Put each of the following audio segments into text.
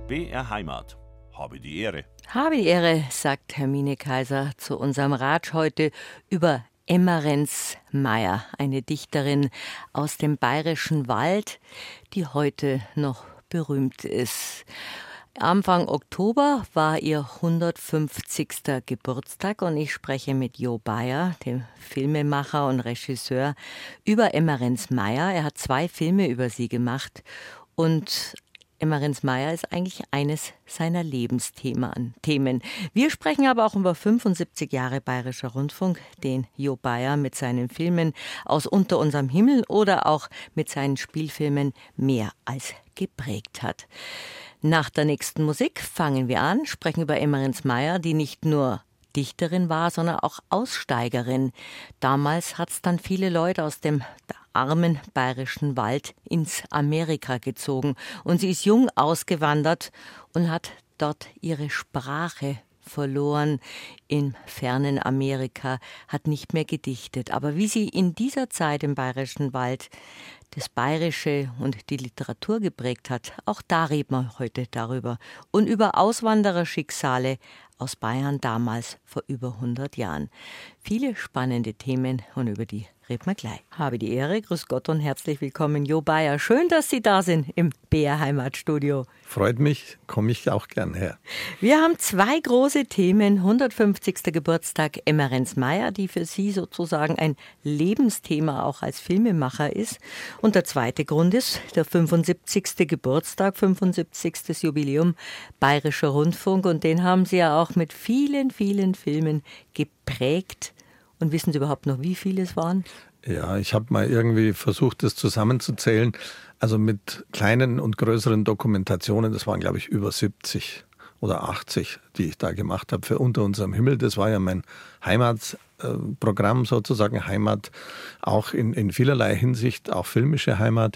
BR Heimat. Habe die Ehre. Habe die Ehre, sagt Hermine Kaiser zu unserem Ratsch heute über Emmerenz Meyer, eine Dichterin aus dem Bayerischen Wald, die heute noch berühmt ist. Anfang Oktober war ihr 150. Geburtstag und ich spreche mit Jo Bayer, dem Filmemacher und Regisseur, über Emmerenz Meyer. Er hat 2 Filme über sie gemacht und Emmerenz Meyer ist eigentlich eines seiner Lebensthemen. Wir sprechen aber auch über 75 Jahre Bayerischer Rundfunk, den Jo Bayer mit seinen Filmen aus Unter unserem Himmel oder auch mit seinen Spielfilmen mehr als geprägt hat. Nach der nächsten Musik fangen wir an, sprechen über Emmerenz Meyer, die nicht nur Dichterin war, sondern auch Aussteigerin. Damals hat es dann viele Leute aus dem armen Bayerischen Wald ins Amerika gezogen. Und sie ist jung ausgewandert und hat dort ihre Sprache verloren im fernen Amerika, hat nicht mehr gedichtet. Aber wie sie in dieser Zeit im Bayerischen Wald das Bayerische und die Literatur geprägt hat, auch da reden wir heute darüber. Und über Auswandererschicksale aus Bayern damals vor über 100 Jahren. Viele spannende Themen und über die reden wir gleich. Habe die Ehre, grüß Gott und herzlich willkommen, Jo Bayer. Schön, dass Sie da sind im BR Heimatstudio. Freut mich, komme ich auch gern her. Wir haben 2 große Themen. 150. Geburtstag Emmerenz Meyer, die für Sie sozusagen ein Lebensthema auch als Filmemacher ist. Und der zweite Grund ist der 75. Geburtstag, 75. Jubiläum Bayerischer Rundfunk. Und den haben Sie ja auch mit vielen, vielen Filmen geprägt. Und wissen Sie überhaupt noch, wie viele es waren? Ja, ich habe mal irgendwie versucht, das zusammenzuzählen. Also mit kleinen und größeren Dokumentationen, das waren, glaube ich, über 70 oder 80, die ich da gemacht habe für Unter unserem Himmel. Das war ja mein Heimatprogramm sozusagen, Heimat auch in vielerlei Hinsicht, auch filmische Heimat.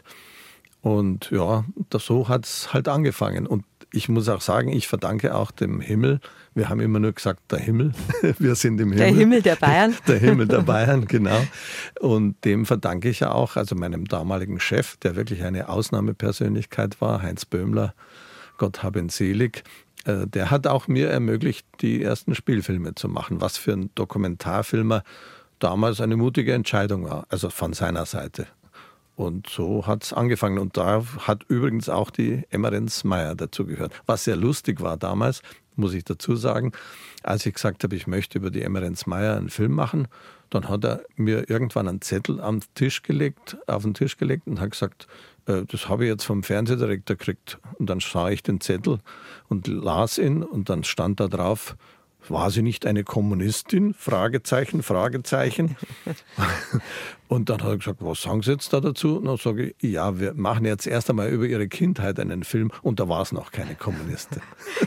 Und ja, so hat es halt angefangen. Und ich muss auch sagen, ich verdanke auch dem Himmel. Wir haben immer nur gesagt, der Himmel. Wir sind im Himmel. Der Himmel der Bayern. Der Himmel der Bayern, genau. Und dem verdanke ich ja auch, also meinem damaligen Chef, der wirklich eine Ausnahmepersönlichkeit war, Heinz Böhmler, Gott hab ihn selig. Der hat auch mir ermöglicht, die ersten Spielfilme zu machen, was für ein Dokumentarfilmer damals eine mutige Entscheidung war, also von seiner Seite. Und so hat es angefangen. Und da hat übrigens auch die Emmerenz Meyer dazugehört. Was sehr lustig war damals, muss ich dazu sagen, als ich gesagt habe, ich möchte über die Emmerenz Meyer einen Film machen, dann hat er mir irgendwann einen Zettel auf den Tisch gelegt und hat gesagt, das habe ich jetzt vom Fernsehdirektor gekriegt. Und dann sah ich den Zettel und las ihn und dann stand da drauf, war sie nicht eine Kommunistin? Fragezeichen, Fragezeichen. Und dann hat er gesagt, was sagen Sie jetzt da dazu? Und dann sage ich, ja, wir machen jetzt erst einmal über Ihre Kindheit einen Film und da war es noch keine Kommunistin.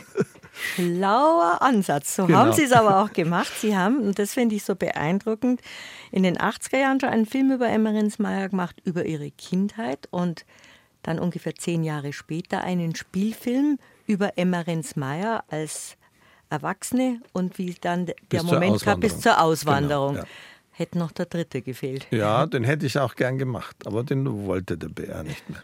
Schlauer Ansatz. So Genau. haben Sie es aber auch gemacht. Sie haben, und das finde ich so beeindruckend, in den 80er Jahren schon einen Film über Emmerenz Meyer gemacht, über ihre Kindheit und dann ungefähr 10 Jahre später einen Spielfilm über Emmerenz Meyer als Erwachsene und wie dann der Moment kam bis zur Auswanderung. Genau, ja. Hätte noch der 3. gefehlt. Ja, den hätte ich auch gern gemacht, aber den wollte der BR nicht mehr.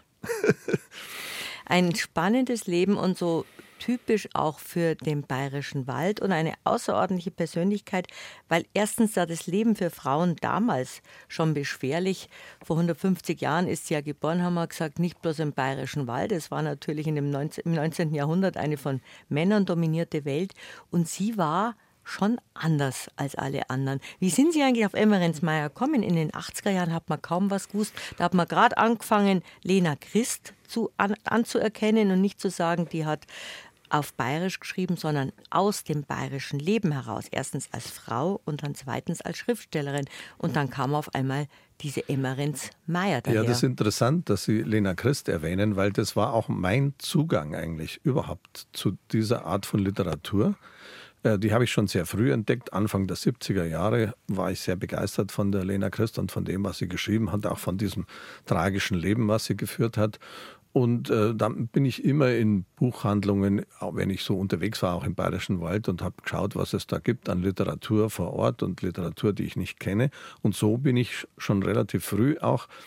Ein spannendes Leben und so typisch auch für den Bayerischen Wald und eine außerordentliche Persönlichkeit, weil erstens war das Leben für Frauen damals schon beschwerlich. Vor 150 Jahren ist sie ja geboren, haben wir gesagt, nicht bloß im Bayerischen Wald. Es war natürlich im 19. Jahrhundert eine von Männern dominierte Welt und sie war schon anders als alle anderen. Wie sind Sie eigentlich auf Emmerenz Meyer gekommen? In den 80er Jahren hat man kaum was gewusst. Da hat man gerade angefangen, Lena Christ anzuerkennen und nicht zu sagen, die hat auf Bayerisch geschrieben, sondern aus dem bayerischen Leben heraus. Erstens als Frau und dann zweitens als Schriftstellerin. Und dann kam auf einmal diese Emmerenz Meyer daher. Ja, das ist interessant, dass Sie Lena Christ erwähnen, weil das war auch mein Zugang eigentlich überhaupt zu dieser Art von Literatur. Die habe ich schon sehr früh entdeckt. Anfang der 70er Jahre war ich sehr begeistert von der Lena Christ und von dem, was sie geschrieben hat, auch von diesem tragischen Leben, was sie geführt hat. Und dann bin ich immer in Buchhandlungen, auch wenn ich so unterwegs war, auch im Bayerischen Wald und habe geschaut, was es da gibt an Literatur vor Ort und Literatur, die ich nicht kenne. Und so bin ich schon relativ früh auch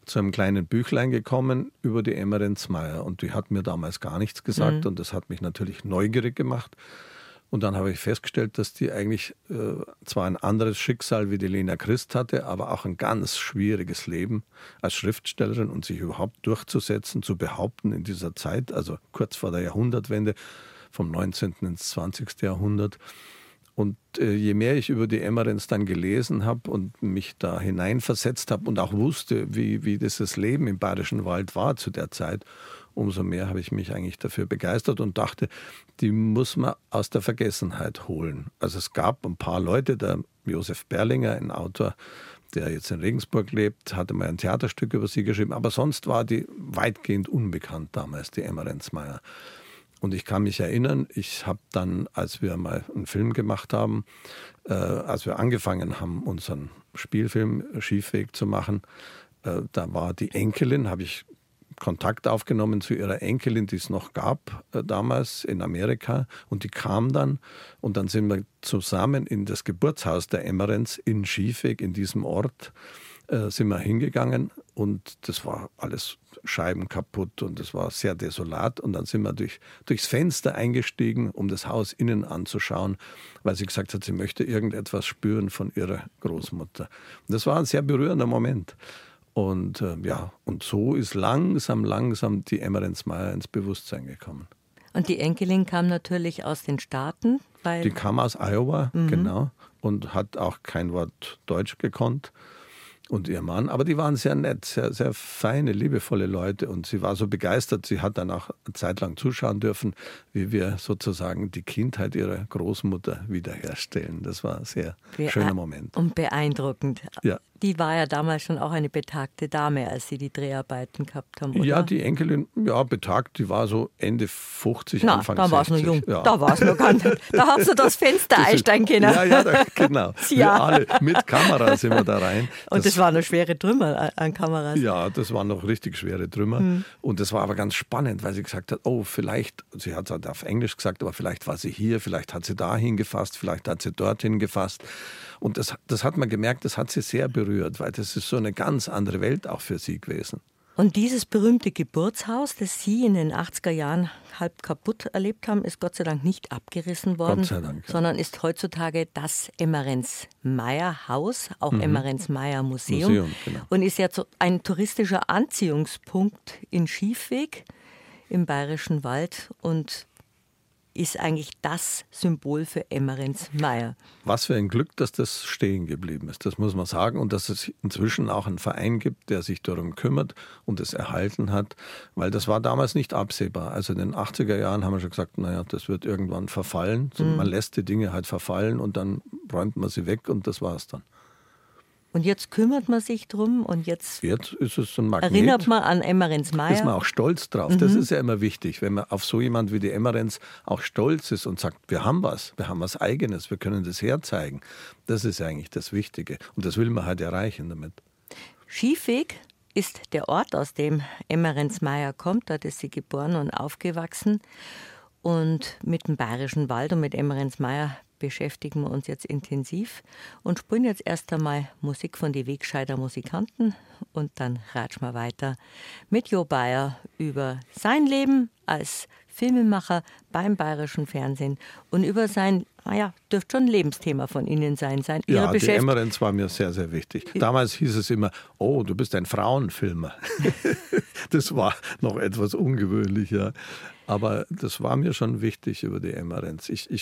zu einem kleinen Büchlein gekommen über die Emmerence Meier. Und die hat mir damals gar nichts gesagt und das hat mich natürlich neugierig gemacht. Und dann habe ich festgestellt, dass die eigentlich zwar ein anderes Schicksal wie die Lena Christ hatte, aber auch ein ganz schwieriges Leben als Schriftstellerin und sich überhaupt durchzusetzen, zu behaupten in dieser Zeit, also kurz vor der Jahrhundertwende, vom 19. ins 20. Jahrhundert. Und je mehr ich über die Emmerence dann gelesen habe und mich da hineinversetzt habe und auch wusste, wie dieses Leben im Bayerischen Wald war zu der Zeit, umso mehr habe ich mich eigentlich dafür begeistert und dachte, die muss man aus der Vergessenheit holen. Also es gab ein paar Leute, der Josef Berlinger, ein Autor, der jetzt in Regensburg lebt, hatte mal ein Theaterstück über sie geschrieben, aber sonst war die weitgehend unbekannt damals, die Emmerence Meier. Und ich kann mich erinnern, ich habe dann, als wir mal einen Film gemacht haben, als wir angefangen haben, unseren Spielfilm Schiefweg zu machen, da war die Enkelin, habe ich Kontakt aufgenommen zu ihrer Enkelin, die es noch gab damals in Amerika. Und die kam dann und dann sind wir zusammen in das Geburtshaus der Emmerence in Schiefweg, in diesem Ort, sind wir hingegangen und das war alles Scheiben kaputt und es war sehr desolat. Und dann sind wir durchs Fenster eingestiegen, um das Haus innen anzuschauen, weil sie gesagt hat, sie möchte irgendetwas spüren von ihrer Großmutter. Und das war ein sehr berührender Moment. Und und so ist langsam die Emmerence Meier ins Bewusstsein gekommen. Und die Enkelin kam natürlich aus den Staaten? Die kam aus Iowa, genau, und hat auch kein Wort Deutsch gekonnt. Und ihr Mann, aber die waren sehr nett, sehr, sehr feine, liebevolle Leute und sie war so begeistert, sie hat dann auch eine Zeit lang zuschauen dürfen, wie wir sozusagen die Kindheit ihrer Großmutter wiederherstellen. Das war ein sehr schöner Moment. Und beeindruckend. Ja. Die war ja damals schon auch eine betagte Dame, als sie die Dreharbeiten gehabt haben, oder? Ja, die Enkelin, ja, betagt, die war so Ende 50, Anfang 60. Da war es noch jung, ja. da war es noch ganz, da hast du das Fenster einsteigen können. Genau. Ja. Wir alle mit Kamera sind wir da rein. Und das waren noch schwere Trümmer an Kameras. Ja, das waren noch richtig schwere Trümmer. Und das war aber ganz spannend, weil sie gesagt hat, vielleicht, sie hat es halt auf Englisch gesagt, aber vielleicht war sie hier, vielleicht hat sie dahin gefasst, vielleicht hat sie dorthin gefasst. Und das hat man gemerkt, das hat sie sehr berührt, weil das ist so eine ganz andere Welt auch für sie gewesen. Und dieses berühmte Geburtshaus, das Sie in den 80er Jahren halb kaputt erlebt haben, ist Gott sei Dank nicht abgerissen worden, Gott sei Dank, ja. sondern ist heutzutage das Emmerence Meier Haus, auch Emmerence Meier Museum genau. Und ist jetzt ein touristischer Anziehungspunkt in Schiefweg im Bayerischen Wald und ist eigentlich das Symbol für Emmerence Meier. Was für ein Glück, dass das stehen geblieben ist, das muss man sagen. Und dass es inzwischen auch einen Verein gibt, der sich darum kümmert und es erhalten hat. Weil das war damals nicht absehbar. Also in den 80er Jahren haben wir schon gesagt, das wird irgendwann verfallen. So, man lässt die Dinge halt verfallen und dann räumt man sie weg und das war's dann. Und jetzt kümmert man sich drum und jetzt ist es ein Magnet. Erinnert man an Emmerence Meier. Ist man auch stolz drauf. Das ist ja immer wichtig, wenn man auf so jemand wie die Emmerence auch stolz ist und sagt, wir haben was Eigenes, wir können das herzeigen. Das ist eigentlich das Wichtige und das will man halt erreichen damit. Schiefweg ist der Ort, aus dem Emmerence Meier kommt. Dort ist sie geboren und aufgewachsen. Und mit dem Bayerischen Wald und mit Emmerence Meier beschäftigen wir uns jetzt intensiv und spielen jetzt erst einmal Musik von die Wegscheider Musikanten und dann ratschen wir weiter mit Jo Bayer über sein Leben als Filmemacher beim Bayerischen Fernsehen und über sein, dürfte schon ein Lebensthema von Ihnen sein. Ja, die Emmerence war mir sehr, sehr wichtig. Damals hieß es immer, du bist ein Frauenfilmer. Das war noch etwas ungewöhnlicher. Aber das war mir schon wichtig über die Emmerence. Ich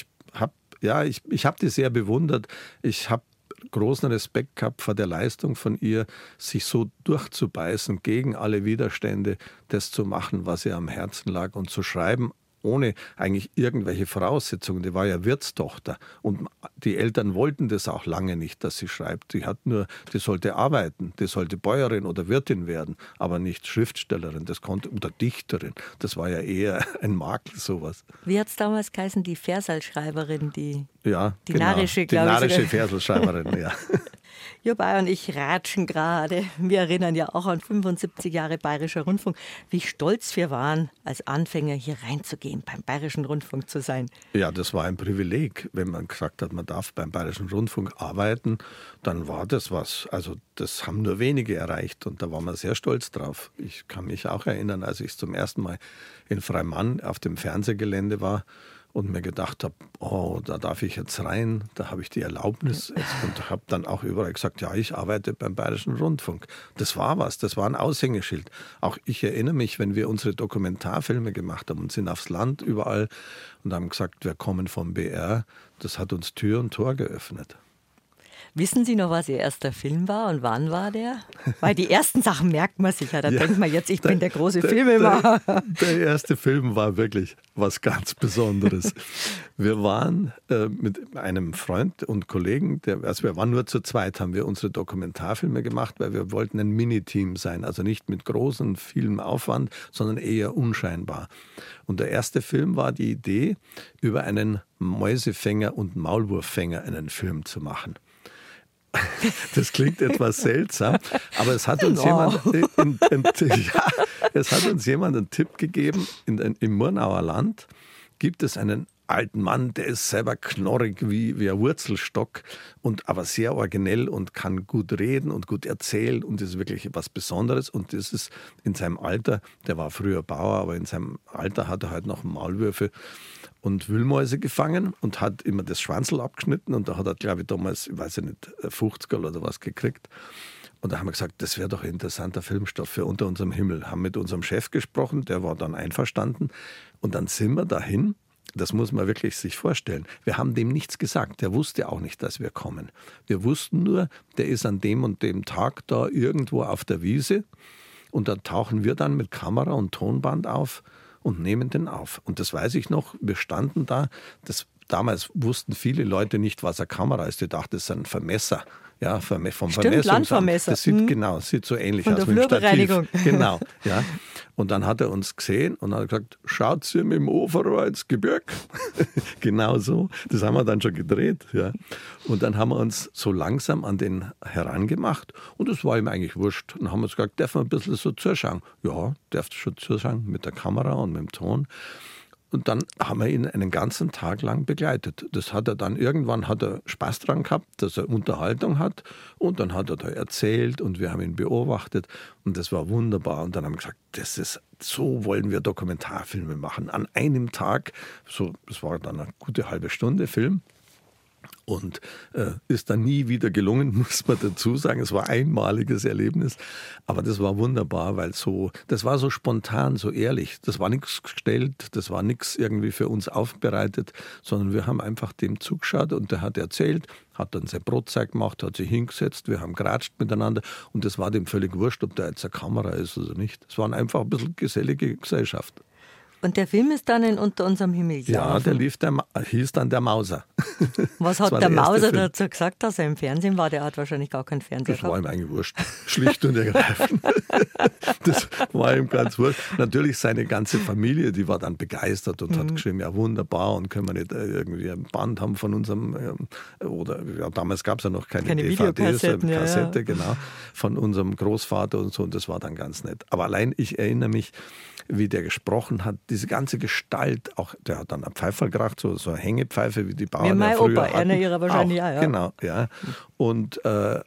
habe die sehr bewundert. Ich habe großen Respekt gehabt vor der Leistung von ihr, sich so durchzubeißen gegen alle Widerstände, das zu machen, was ihr am Herzen lag und zu schreiben, ohne eigentlich irgendwelche Voraussetzungen. Die war ja Wirtstochter und die Eltern wollten das auch lange nicht, dass sie schreibt. Die sollte arbeiten, die sollte Bäuerin oder Wirtin werden, aber nicht Schriftstellerin, oder Dichterin. Das war ja eher ein Makel, sowas. Wie hat es damals geheißen, die Versalschreiberin, die... Ja, die genau. narische, die narische Ferselschreiberin, ja. Jobei und ich ratschen gerade. Wir erinnern ja auch an 75 Jahre Bayerischer Rundfunk. Wie stolz wir waren, als Anfänger hier reinzugehen, beim Bayerischen Rundfunk zu sein. Ja, das war ein Privileg. Wenn man gesagt hat, man darf beim Bayerischen Rundfunk arbeiten, dann war das was. Also das haben nur wenige erreicht und da waren wir sehr stolz drauf. Ich kann mich auch erinnern, als ich zum ersten Mal in Freimann auf dem Fernsehgelände war, und mir gedacht habe, oh, da darf ich jetzt rein, da habe ich die Erlaubnis und habe dann auch überall gesagt, ja, ich arbeite beim Bayerischen Rundfunk. Das war was, das war ein Aushängeschild. Auch ich erinnere mich, wenn wir unsere Dokumentarfilme gemacht haben und sind aufs Land überall und haben gesagt, wir kommen vom BR, das hat uns Tür und Tor geöffnet. Wissen Sie noch, was Ihr erster Film war und wann war der? Weil die ersten Sachen merkt man sich ja. Da denkt man jetzt, ich bin der große Filmemacher. Der erste Film war wirklich was ganz Besonderes. Wir waren mit einem Freund und Kollegen, wir waren nur zu zweit, haben wir unsere Dokumentarfilme gemacht, weil wir wollten ein Miniteam sein. Also nicht mit großem, vielem Aufwand, sondern eher unscheinbar. Und der erste Film war die Idee, über einen Mäusefänger und Maulwurffänger einen Film zu machen. Das klingt etwas seltsam, aber es hat uns jemand einen Tipp gegeben. Im Murnauer Land gibt es einen alten Mann, der ist selber knorrig wie ein Wurzelstock, aber sehr originell und kann gut reden und gut erzählen und ist wirklich etwas Besonderes. Und das ist in seinem Alter, der war früher Bauer, aber in seinem Alter hat er halt noch Maulwürfe und Wühlmäuse gefangen und hat immer das Schwanzl abgeschnitten und da hat er, glaube ich, damals, ich weiß nicht, 50er oder was gekriegt. Und da haben wir gesagt, das wäre doch ein interessanter Filmstoff für Unter unserem Himmel. Haben mit unserem Chef gesprochen, der war dann einverstanden und dann sind wir dahin. Das muss man wirklich sich vorstellen. Wir haben dem nichts gesagt. Der wusste auch nicht, dass wir kommen. Wir wussten nur, der ist an dem und dem Tag da irgendwo auf der Wiese und da tauchen wir dann mit Kamera und Tonband auf und nehmen den auf. Und das weiß ich noch, wir standen da, damals wussten viele Leute nicht, was eine Kamera ist. Die dachten, das ist ein Vermesser. Ja, vom Landvermesser. Das sieht so ähnlich von aus der mit dem Flurbereinigung. Stativ. Genau, ja. Und dann hat er uns gesehen und hat gesagt, schaut ihr mit dem Overrohr ins Gebirg? Genau so. Das haben wir dann schon gedreht. Ja. Und dann haben wir uns so langsam an den herangemacht und es war ihm eigentlich wurscht. Und dann haben wir uns gesagt, darf man ein bisschen so zuschauen? Ja, darfst du schon zuschauen mit der Kamera und mit dem Ton. Und dann haben wir ihn einen ganzen Tag lang begleitet. Das hat er dann, irgendwann hat er Spaß dran gehabt, dass er Unterhaltung hat. Und dann hat er da erzählt und wir haben ihn beobachtet. Und das war wunderbar. Und dann haben wir gesagt, so wollen wir Dokumentarfilme machen. An einem Tag, das war dann eine gute halbe Stunde Film. Und ist dann nie wieder gelungen, muss man dazu sagen. Es war ein einmaliges Erlebnis, aber das war wunderbar, weil das war so spontan, so ehrlich. Das war nichts gestellt, das war nichts irgendwie für uns aufbereitet, sondern wir haben einfach dem zugeschaut und der hat erzählt, hat dann sein Brotzeit gemacht, hat sich hingesetzt, wir haben geratscht miteinander und es war dem völlig wurscht, ob da jetzt eine Kamera ist oder nicht. Es war einfach ein bisschen gesellige Gesellschaft. Und der Film ist dann in Unter unserem Himmel gelaufen. Ja, der hieß dann Der Mauser. Was hat der Mauser dazu gesagt, dass er im Fernsehen war? Der hat wahrscheinlich gar keinen Fernseher gehabt. Das war ihm eigentlich wurscht. Schlicht und ergreifend. Das war ihm ganz wurscht. Natürlich seine ganze Familie, die war dann begeistert und hat geschrieben, ja wunderbar und können wir nicht irgendwie ein Band haben von unserem, damals gab es ja noch keine DVDs, Kassette, genau, von unserem Großvater und so und das war dann ganz nett. Aber allein ich erinnere mich, wie der gesprochen hat, diese ganze Gestalt, auch der hat dann eine Pfeife geraucht, so eine Hängepfeife, wie die Bauern wie mein früher Opa, hatten. einer ihrer wahrscheinlich auch, ja. Genau, ja. Und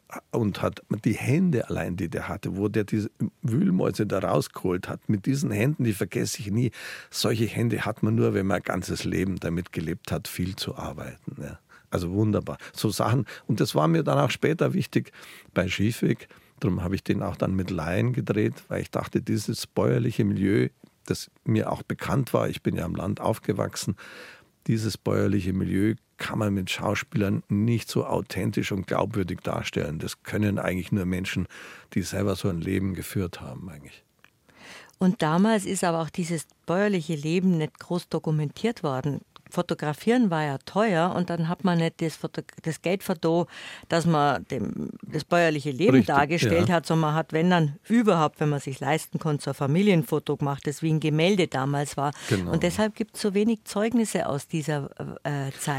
hat die Hände allein, die der hatte, wo der diese Wühlmäuse da rausgeholt hat, mit diesen Händen, die vergesse ich nie. Solche Hände hat man nur, wenn man ein ganzes Leben damit gelebt hat, viel zu arbeiten. Ja. Also wunderbar. So Sachen. Und das war mir dann auch später wichtig bei Schiefweg. Darum habe ich den auch dann mit Laien gedreht, weil ich dachte, dieses bäuerliche Milieu, das mir auch bekannt war, ich bin ja am Land aufgewachsen, dieses bäuerliche Milieu kann man mit Schauspielern nicht so authentisch und glaubwürdig darstellen. Das können eigentlich nur Menschen, die selber so ein Leben geführt haben eigentlich. Und damals ist aber auch dieses bäuerliche Leben nicht groß dokumentiert worden. Fotografieren war ja teuer und dann hat man nicht das Geld verdammt, dass man das bäuerliche Leben dargestellt hat, sondern man hat, wenn dann überhaupt, wenn man es sich leisten konnte, so ein Familienfoto gemacht, das wie ein Gemälde damals war. Genau. Und deshalb gibt es so wenig Zeugnisse aus dieser Zeit.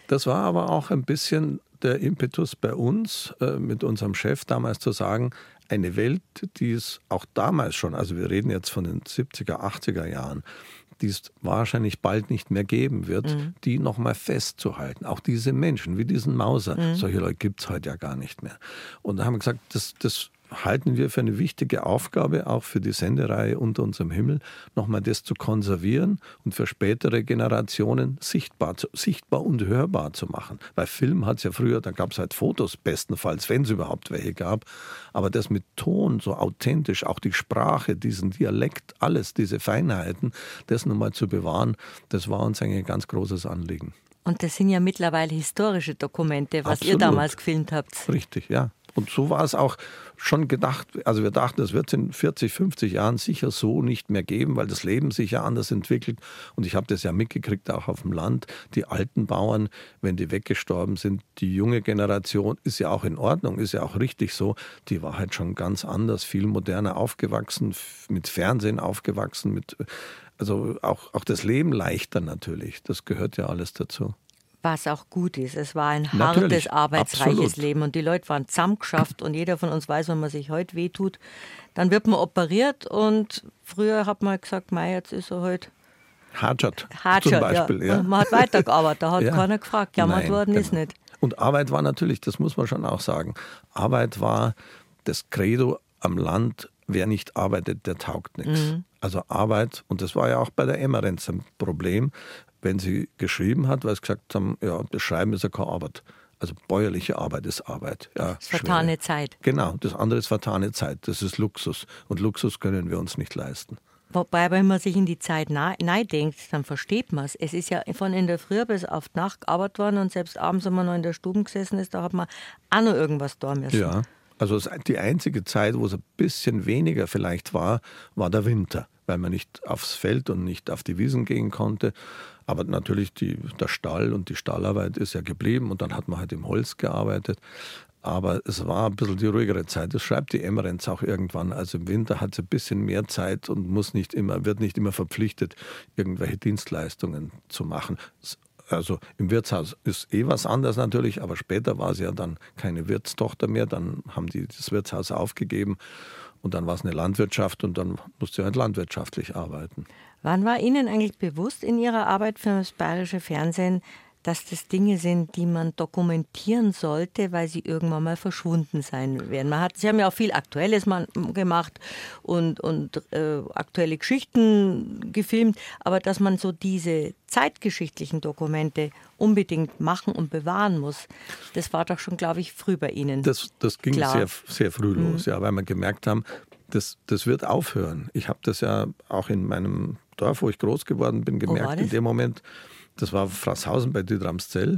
Das war aber auch ein bisschen der Impetus bei uns, mit unserem Chef damals zu sagen, eine Welt, die es auch damals schon, also wir reden jetzt von den 70er, 80er Jahren, die es wahrscheinlich bald nicht mehr geben wird, die nochmal festzuhalten. Auch diese Menschen, wie diesen Mauser, solche Leute gibt es heute ja gar nicht mehr. Und da haben wir gesagt, das halten wir für eine wichtige Aufgabe, auch für die Sendereihe Unter unserem Himmel, nochmal das zu konservieren und für spätere Generationen sichtbar und hörbar zu machen. Weil Film hat es ja früher, da gab es halt Fotos bestenfalls, wenn es überhaupt welche gab. Aber das mit Ton, so authentisch, auch die Sprache, diesen Dialekt, alles, diese Feinheiten, das nochmal zu bewahren, das war uns eigentlich ein ganz großes Anliegen. Und das sind ja mittlerweile historische Dokumente, was Absolut. ihr damals gefilmt habt. Richtig, ja. Und so war es auch schon gedacht. Also wir dachten, das wird es in 40, 50 Jahren sicher so nicht mehr geben, weil das Leben sich ja anders entwickelt. Und ich habe das ja mitgekriegt, auch auf dem Land. Die alten Bauern, wenn die weggestorben sind, die junge Generation ist ja auch in Ordnung, ist ja auch richtig so. Die war halt schon ganz anders, viel moderner aufgewachsen, mit Fernsehen aufgewachsen, also auch das Leben leichter natürlich. Das gehört ja alles dazu. Was auch gut ist. Es war ein Natürlich, hartes, arbeitsreiches absolut. Leben und die Leute waren zusammengeschafft und jeder von uns weiß, wenn man sich heute wehtut, dann wird man operiert und früher hat man gesagt, mei, jetzt ist er halt Hadschert Hadschert, zum Beispiel. ja. Man hat weitergearbeitet, da hat Ja. keiner gefragt, jammert Nein, worden ist genau. nicht. Und Arbeit war natürlich, das muss man schon auch sagen, Arbeit war das Credo am Land, wer nicht arbeitet, der taugt nichts. Also Arbeit, und das war ja auch bei der Emmerenz ein Problem, wenn sie geschrieben hat, weil sie gesagt haben, ja, das Schreiben ist ja keine Arbeit. Also bäuerliche Arbeit ist Arbeit. Ja, Das ist vertane schwer. Zeit. Genau, das andere ist vertane Zeit, das ist Luxus. Und Luxus können wir uns nicht leisten. Wobei, wenn man sich in die Zeit denkt, dann versteht man es. Es ist ja von in der Früh bis auf die Nacht gearbeitet worden und selbst abends, wenn man noch in der Stube gesessen ist, da hat man auch noch irgendwas da müssen. Ja, also die einzige Zeit, wo es ein bisschen weniger vielleicht war der Winter, weil man nicht aufs Feld und nicht auf die Wiesen gehen konnte. Aber natürlich der Stall und die Stallarbeit ist ja geblieben und dann hat man halt im Holz gearbeitet. Aber es war ein bisschen die ruhigere Zeit. Das schreibt die Emmerenz auch irgendwann. Also im Winter hat sie ein bisschen mehr Zeit und wird nicht immer verpflichtet, irgendwelche Dienstleistungen zu machen. Also im Wirtshaus ist was anderes natürlich, aber später war sie ja dann keine Wirtstochter mehr. Dann haben die das Wirtshaus aufgegeben und dann war es eine Landwirtschaft und dann musste sie halt landwirtschaftlich arbeiten. Wann war Ihnen eigentlich bewusst in Ihrer Arbeit für das Bayerische Fernsehen, dass das Dinge sind, die man dokumentieren sollte, weil sie irgendwann mal verschwunden sein werden? Sie haben ja auch viel Aktuelles gemacht und aktuelle Geschichten gefilmt, aber dass man so diese zeitgeschichtlichen Dokumente unbedingt machen und bewahren muss, das war doch schon, glaube ich, früh bei Ihnen. Das ging sehr, sehr früh los, ja, weil wir gemerkt haben, das wird aufhören. Ich habe das ja auch in meinem Dorf, wo ich groß geworden bin, gemerkt in dem Moment. Das war Frasshausen bei Dietramszell,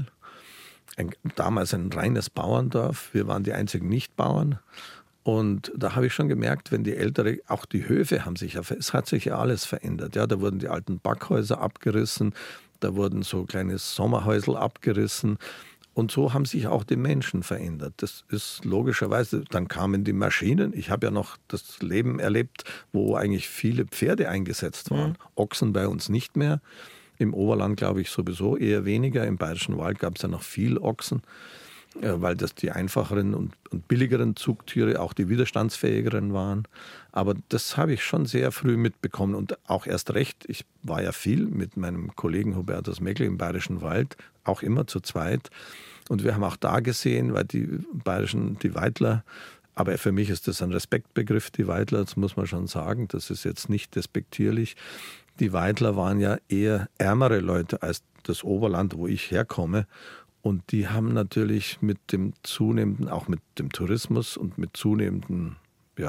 damals ein reines Bauerndorf. Wir waren die einzigen Nichtbauern. Und da habe ich schon gemerkt, wenn die auch die Höfe es hat sich ja alles verändert. Ja, da wurden die alten Backhäuser abgerissen, da wurden so kleine Sommerhäusel abgerissen. Und so haben sich auch die Menschen verändert. Das ist logischerweise, dann kamen die Maschinen. Ich habe ja noch das Leben erlebt, wo eigentlich viele Pferde eingesetzt waren. Ochsen bei uns nicht mehr. Im Oberland glaube ich sowieso eher weniger. Im Bayerischen Wald gab es ja noch viel Ochsen, weil das die einfacheren und billigeren Zugtiere, auch die widerstandsfähigeren waren. Aber das habe ich schon sehr früh mitbekommen und auch erst recht. Ich war ja viel mit meinem Kollegen Hubertus Meckle im Bayerischen Wald, auch immer zu zweit. Und wir haben auch da gesehen, weil die Weidler, aber für mich ist das ein Respektbegriff, die Weidler, das muss man schon sagen, das ist jetzt nicht despektierlich. Die Weidler waren ja eher ärmere Leute als das Oberland, wo ich herkomme. Und die haben natürlich mit dem zunehmenden, auch mit dem Tourismus und mit zunehmendem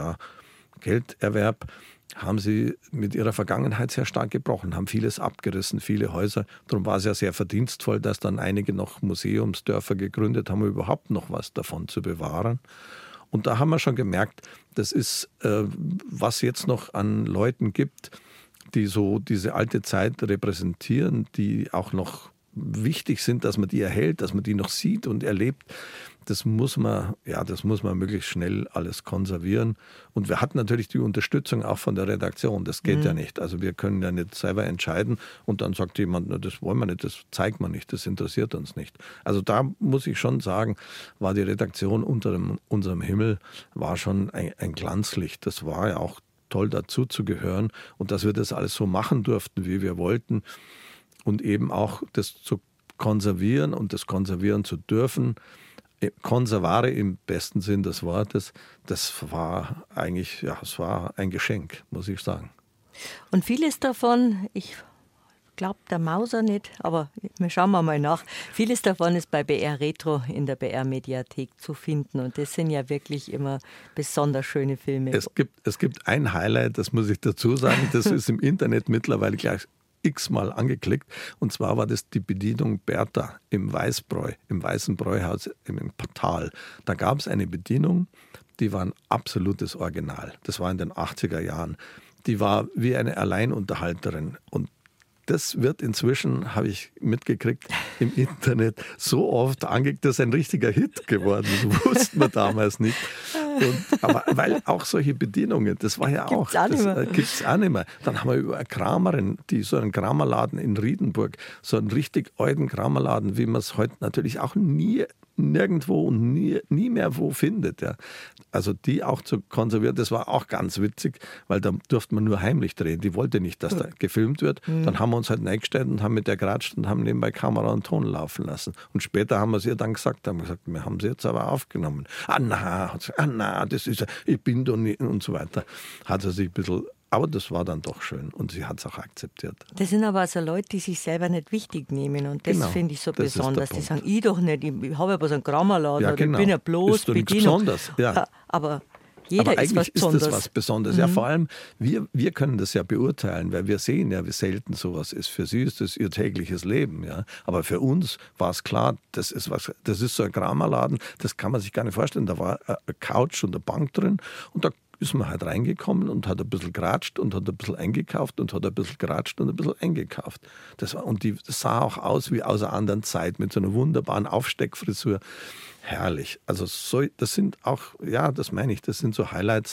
Gelderwerb, haben sie mit ihrer Vergangenheit sehr stark gebrochen, haben vieles abgerissen, viele Häuser. Darum war es ja sehr verdienstvoll, dass dann einige noch Museumsdörfer gegründet haben, um überhaupt noch was davon zu bewahren. Und da haben wir schon gemerkt, das ist, was jetzt noch an Leuten gibt, die so diese alte Zeit repräsentieren, die auch noch wichtig sind, dass man die erhält, dass man die noch sieht und erlebt. das muss man möglichst schnell alles konservieren. Und wir hatten natürlich die Unterstützung auch von der Redaktion. Das geht ja nicht. Also wir können ja nicht selber entscheiden und dann sagt jemand, na, das wollen wir nicht, das zeigt man nicht, das interessiert uns nicht. Also da muss ich schon sagen, war die Redaktion unter unserem Himmel war schon ein Glanzlicht. Das war ja auch toll, dazu zu gehören und dass wir das alles so machen durften, wie wir wollten und eben auch das zu konservieren und das konservieren zu dürfen. Konservare im besten Sinn des Wortes, das war eigentlich, es war ein Geschenk, muss ich sagen. Und vieles davon, ich glaube der Mauser nicht, aber wir schauen mal nach. Vieles davon ist bei BR Retro in der BR Mediathek zu finden und das sind ja wirklich immer besonders schöne Filme. Es gibt ein Highlight, das muss ich dazu sagen, das ist im Internet mittlerweile gleich x-mal angeklickt und zwar war das die Bedienung Bertha im Weißbräu, im Weißen Bräuhaus im Tal. Da gab es eine Bedienung, die war ein absolutes Original. Das war in den 80er Jahren. Die war wie eine Alleinunterhalterin und das wird inzwischen, habe ich mitgekriegt, im Internet so oft angeklickt, das ist ein richtiger Hit geworden. Das wussten wir damals nicht. Aber weil auch solche Bedienungen, das war ja auch, gibt es auch nicht mehr. Dann haben wir über eine Kramerin, die so einen Kramerladen in Riedenburg, so einen richtig alten Kramerladen, wie man es heute natürlich auch nirgendwo und nie mehr wo findet. Ja. Also die auch zu konservieren, das war auch ganz witzig, weil da durfte man nur heimlich drehen. Die wollte nicht, dass da gefilmt wird. Dann haben wir uns halt reingestellt und haben mit der geratscht und haben nebenbei Kamera und Ton laufen lassen. Und später haben wir es ihr dann gesagt, wir haben sie jetzt aber aufgenommen. Das ist, ich bin doch nicht und so weiter. Hat sie sich ein bisschen, aber das war dann doch schön und sie hat es auch akzeptiert. Das sind aber also Leute, die sich selber nicht wichtig nehmen und das finde ich so besonders. Die sagen, ich doch nicht, ich habe aber so einen Kramerladen oder ich bin ja bloß Bedienung. Besonders, ja. Aber jeder ist was Besonderes. Ist das was Besonderes. Ja, vor allem, wir können das ja beurteilen, weil wir sehen ja, wie selten sowas ist. Für sie ist das ihr tägliches Leben. Ja. Aber für uns war es klar, das ist so ein Kramerladen, das kann man sich gar nicht vorstellen. Da war eine Couch und eine Bank drin und da ist man halt reingekommen und hat ein bisschen geratscht und hat ein bisschen eingekauft und hat ein bisschen geratscht und ein bisschen eingekauft. Das sah auch aus wie aus einer anderen Zeit mit so einer wunderbaren Aufsteckfrisur. Herrlich. Also das sind auch, ja, das meine ich, das sind so Highlights,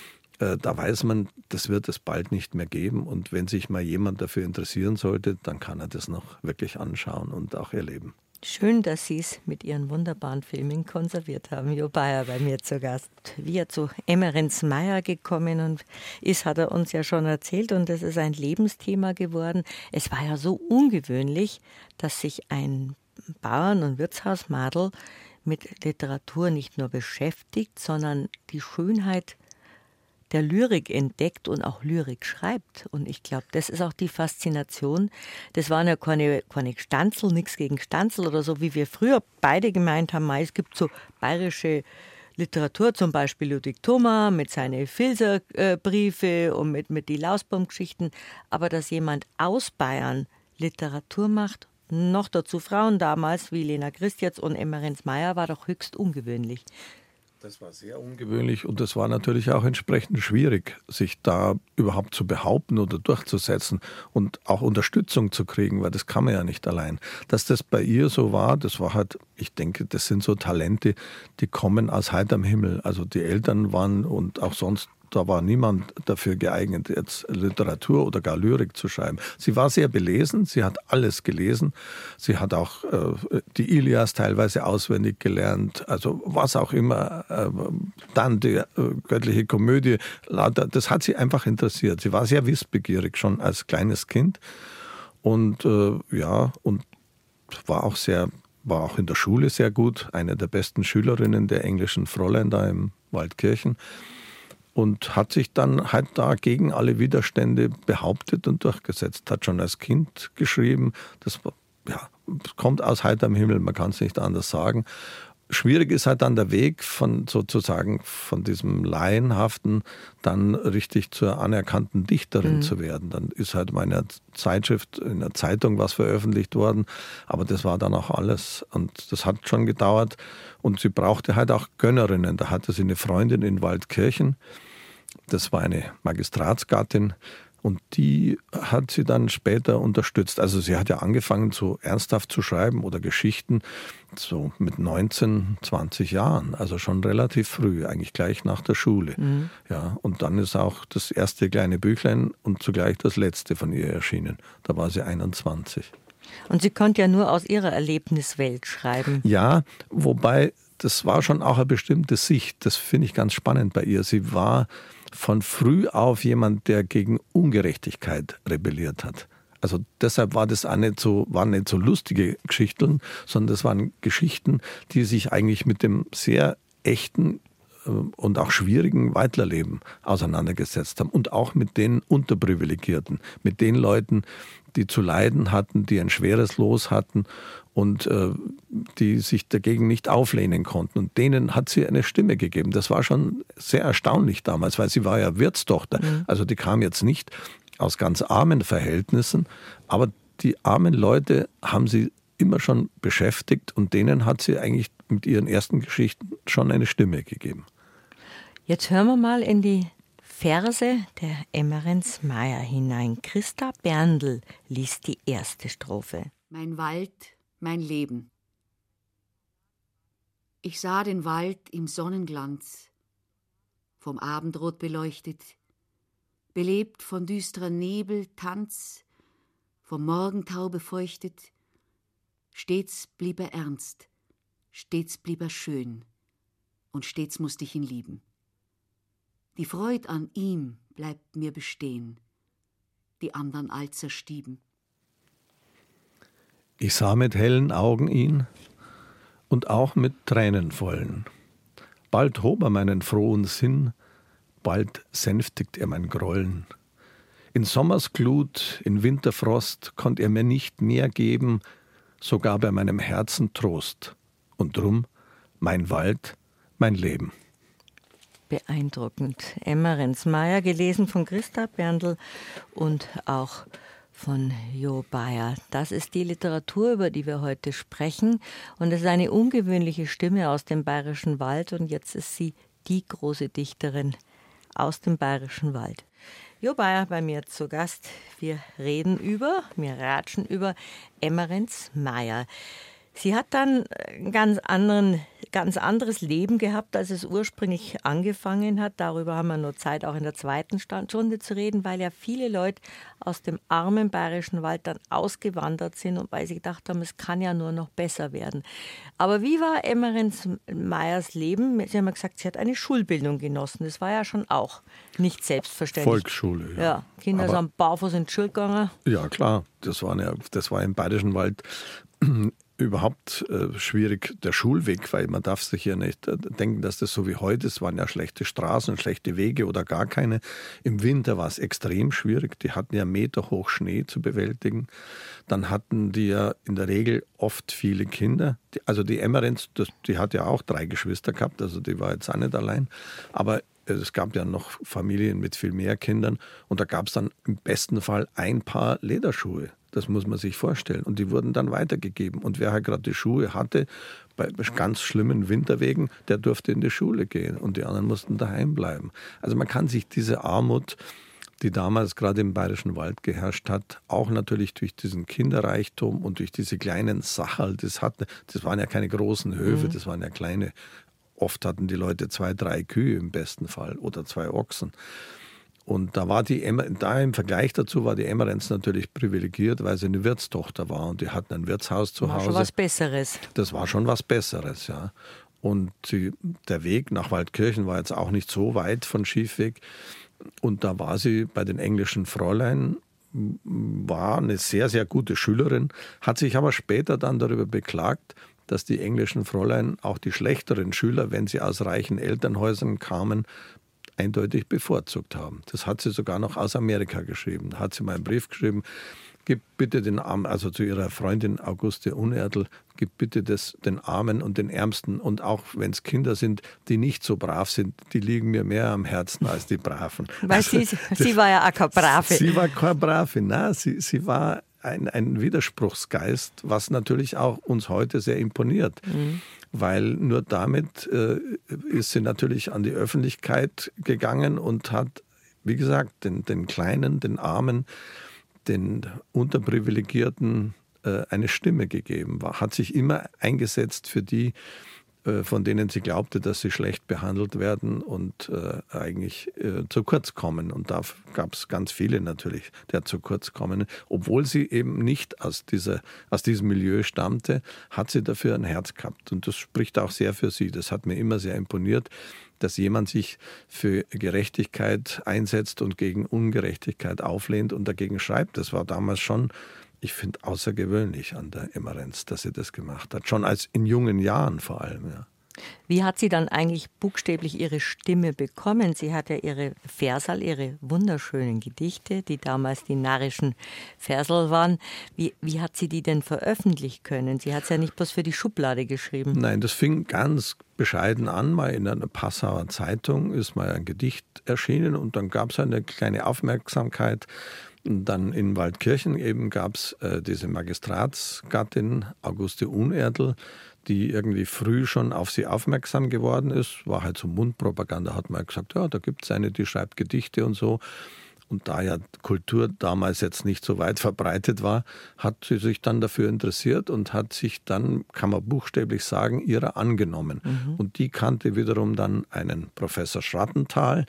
da weiß man, das wird es bald nicht mehr geben und wenn sich mal jemand dafür interessieren sollte, dann kann er das noch wirklich anschauen und auch erleben. Schön, dass Sie es mit Ihren wunderbaren Filmen konserviert haben. Jo Bayer bei mir zu Gast. Wie er zu Emmerens Meier gekommen und ist, hat er uns ja schon erzählt und das ist ein Lebensthema geworden. Es war ja so ungewöhnlich, dass sich ein Bauern- und Wirtshausmadel mit Literatur nicht nur beschäftigt, sondern die Schönheit der Lyrik entdeckt und auch Lyrik schreibt. Und ich glaube, das ist auch die Faszination. Das waren ja keine Stanzel, nichts gegen Stanzel oder so, wie wir früher beide gemeint haben. Es gibt so bayerische Literatur, zum Beispiel Ludwig Thoma mit seinen Filzer-Briefe und mit die Lausbaum-Geschichten. Aber dass jemand aus Bayern Literatur macht, noch dazu Frauen damals wie Lena Christiatz und Emmerens Meier, war doch höchst ungewöhnlich. Das war sehr ungewöhnlich und das war natürlich auch entsprechend schwierig, sich da überhaupt zu behaupten oder durchzusetzen und auch Unterstützung zu kriegen, weil das kann man ja nicht allein. Dass das bei ihr so war, das war halt, ich denke, das sind so Talente, die kommen aus heiterem Himmel. Also die Eltern waren und auch sonst, da war niemand dafür geeignet, jetzt Literatur oder gar Lyrik zu schreiben. Sie war sehr belesen, sie hat alles gelesen. Sie hat auch die Ilias teilweise auswendig gelernt, also was auch immer. Dann die göttliche Komödie, das hat sie einfach interessiert. Sie war sehr wissbegierig schon als kleines Kind und und war auch in der Schule sehr gut, eine der besten Schülerinnen der englischen Fräulein da im Waldkirchen. Und hat sich dann halt da gegen alle Widerstände behauptet und durchgesetzt. Hat schon als Kind geschrieben. Das kommt aus heiterem Himmel, man kann es nicht anders sagen. Schwierig ist halt dann der Weg von diesem Laienhaften dann richtig zur anerkannten Dichterin zu werden. Dann ist halt in einer Zeitschrift, in einer Zeitung was veröffentlicht worden, aber das war dann auch alles und das hat schon gedauert und sie brauchte halt auch Gönnerinnen. Da hatte sie eine Freundin in Waldkirchen, das war eine Magistratsgattin Und die hat sie dann später unterstützt. Also sie hat ja angefangen, so ernsthaft zu schreiben oder Geschichten, so mit 19, 20 Jahren. Also schon relativ früh, eigentlich gleich nach der Schule. Mhm. Ja, und dann ist auch das erste kleine Büchlein und zugleich das letzte von ihr erschienen. Da war sie 21. Und sie konnte ja nur aus ihrer Erlebniswelt schreiben. Ja, wobei das war schon auch eine bestimmte Sicht. Das finde ich ganz spannend bei ihr. Sie war von früh auf jemand, der gegen Ungerechtigkeit rebelliert hat. Also deshalb waren nicht so lustige Geschichten, sondern das waren Geschichten, die sich eigentlich mit dem sehr echten und auch schwierigen Weitlerleben auseinandergesetzt haben. Und auch mit den Unterprivilegierten, mit den Leuten, die zu leiden hatten, die ein schweres Los hatten und die sich dagegen nicht auflehnen konnten. Und denen hat sie eine Stimme gegeben. Das war schon sehr erstaunlich damals, weil sie war ja Wirtstochter. Mhm. Also die kam jetzt nicht aus ganz armen Verhältnissen, aber die armen Leute haben sie immer schon beschäftigt und denen hat sie eigentlich mit ihren ersten Geschichten schon eine Stimme gegeben. Jetzt hören wir mal in die Verse der Emmerence Meyer hinein. Christa Berndl liest die erste Strophe. Mein Wald, mein Leben. Ich sah den Wald im Sonnenglanz, vom Abendrot beleuchtet, belebt von düsterer Nebel, Tanz, vom Morgentau befeuchtet. Stets blieb er ernst, stets blieb er schön, und stets musste ich ihn lieben. Die Freud an ihm bleibt mir bestehen, die andern all zerstieben. Ich sah mit hellen Augen ihn und auch mit tränenvollen. Bald hob er meinen frohen Sinn, bald sänftigt er mein Grollen. In Sommersglut, in Winterfrost konnt er mir nicht mehr geben, so gab er meinem Herzen Trost. Und drum mein Wald, mein Leben. Beeindruckend. Emmerence Meyer, gelesen von Christa Berndl und auch von Jo Bayer. Das ist die Literatur, über die wir heute sprechen. Und es ist eine ungewöhnliche Stimme aus dem Bayerischen Wald. Und jetzt ist sie die große Dichterin aus dem Bayerischen Wald. Jo Bayer bei mir zu Gast. Wir ratschen über Emmerence Meyer. Sie hat dann ein ganz anderes Leben gehabt, als es ursprünglich angefangen hat. Darüber haben wir nur Zeit, auch in der zweiten Stunde zu reden, weil ja viele Leute aus dem armen Bayerischen Wald dann ausgewandert sind und weil sie gedacht haben, es kann ja nur noch besser werden. Aber wie war Emmerence Meyers Leben? Sie haben ja gesagt, sie hat eine Schulbildung genossen. Das war ja schon auch nicht selbstverständlich. Volksschule, ja. Ja, Kinder sind barfuß in die Schule gegangen. Ja, klar. Das war im Bayerischen Wald überhaupt schwierig, der Schulweg, weil man darf sich ja nicht denken, dass das so wie heute ist, waren ja schlechte Straßen, schlechte Wege oder gar keine. Im Winter war es extrem schwierig, die hatten ja Meter hoch Schnee zu bewältigen. Dann hatten die ja in der Regel oft viele Kinder. Also die Emmerence, die hat ja auch 3 Geschwister gehabt, also die war jetzt auch nicht allein. Aber es gab ja noch Familien mit viel mehr Kindern und da gab es dann im besten Fall ein Paar Lederschuhe. Das muss man sich vorstellen. Und die wurden dann weitergegeben. Und wer halt gerade die Schuhe hatte, bei ganz schlimmen Winterwegen, der durfte in die Schule gehen. Und die anderen mussten daheim bleiben. Also man kann sich diese Armut, die damals gerade im Bayerischen Wald geherrscht hat, auch natürlich durch diesen Kinderreichtum und durch diese kleinen Sacherl, das waren ja keine großen Höfe, das waren ja kleine. Oft hatten die Leute 2, 3 Kühe im besten Fall oder 2 Ochsen. Und da im Vergleich dazu war die Emmerence natürlich privilegiert, weil sie eine Wirtstochter war und die hatten ein Wirtshaus zu Hause. War schon was Besseres. Das war schon was Besseres, ja. Und der Weg nach Waldkirchen war jetzt auch nicht so weit von Schiefweg. Und da war sie bei den englischen Fräulein, war eine sehr, sehr gute Schülerin, hat sich aber später dann darüber beklagt, dass die englischen Fräulein auch die schlechteren Schüler, wenn sie aus reichen Elternhäusern kamen, eindeutig bevorzugt haben. Das hat sie sogar noch aus Amerika geschrieben. Da hat sie mal einen Brief geschrieben, gib bitte den Armen, also zu ihrer Freundin Auguste Unertl, gib bitte den Armen und den Ärmsten und auch wenn es Kinder sind, die nicht so brav sind, die liegen mir mehr am Herzen als die Braven. Weil sie war ja auch keine Brave. Sie war keine Brave, nein, sie war ein Widerspruchsgeist, was natürlich auch uns heute sehr imponiert. Mhm. Weil nur damit ist sie natürlich an die Öffentlichkeit gegangen und hat wie gesagt, den Kleinen, den Armen, den Unterprivilegierten eine Stimme gegeben war, hat sich immer eingesetzt für die, von denen sie glaubte, dass sie schlecht behandelt werden und eigentlich zu kurz kommen. Und da gab es ganz viele natürlich, die zu kurz kommen. Obwohl sie eben nicht aus diesem Milieu stammte, hat sie dafür ein Herz gehabt. Und das spricht auch sehr für sie. Das hat mir immer sehr imponiert, dass jemand sich für Gerechtigkeit einsetzt und gegen Ungerechtigkeit auflehnt und dagegen schreibt. Das war damals schon, ich finde, außergewöhnlich an der Emmerenz, dass sie das gemacht hat. Schon als in jungen Jahren vor allem, ja. Wie hat sie dann eigentlich buchstäblich ihre Stimme bekommen? Sie hat ja ihre Versal, ihre wunderschönen Gedichte, die damals die narrischen Versal waren. Wie hat sie die denn veröffentlichen können? Sie hat es ja nicht bloß für die Schublade geschrieben. Nein, das fing ganz bescheiden an. Mal in einer Passauer Zeitung ist mal ein Gedicht erschienen und dann gab es eine kleine Aufmerksamkeit. Und dann in Waldkirchen eben gab es diese Magistratsgattin Auguste Unerdl, die irgendwie früh schon auf sie aufmerksam geworden ist. War halt so Mundpropaganda, hat man gesagt, ja, da gibt es eine, die schreibt Gedichte und so. Und da ja Kultur damals jetzt nicht so weit verbreitet war, hat sie sich dann dafür interessiert und hat sich dann, kann man buchstäblich sagen, ihrer angenommen. Und die kannte wiederum dann einen Professor Schrattenthal,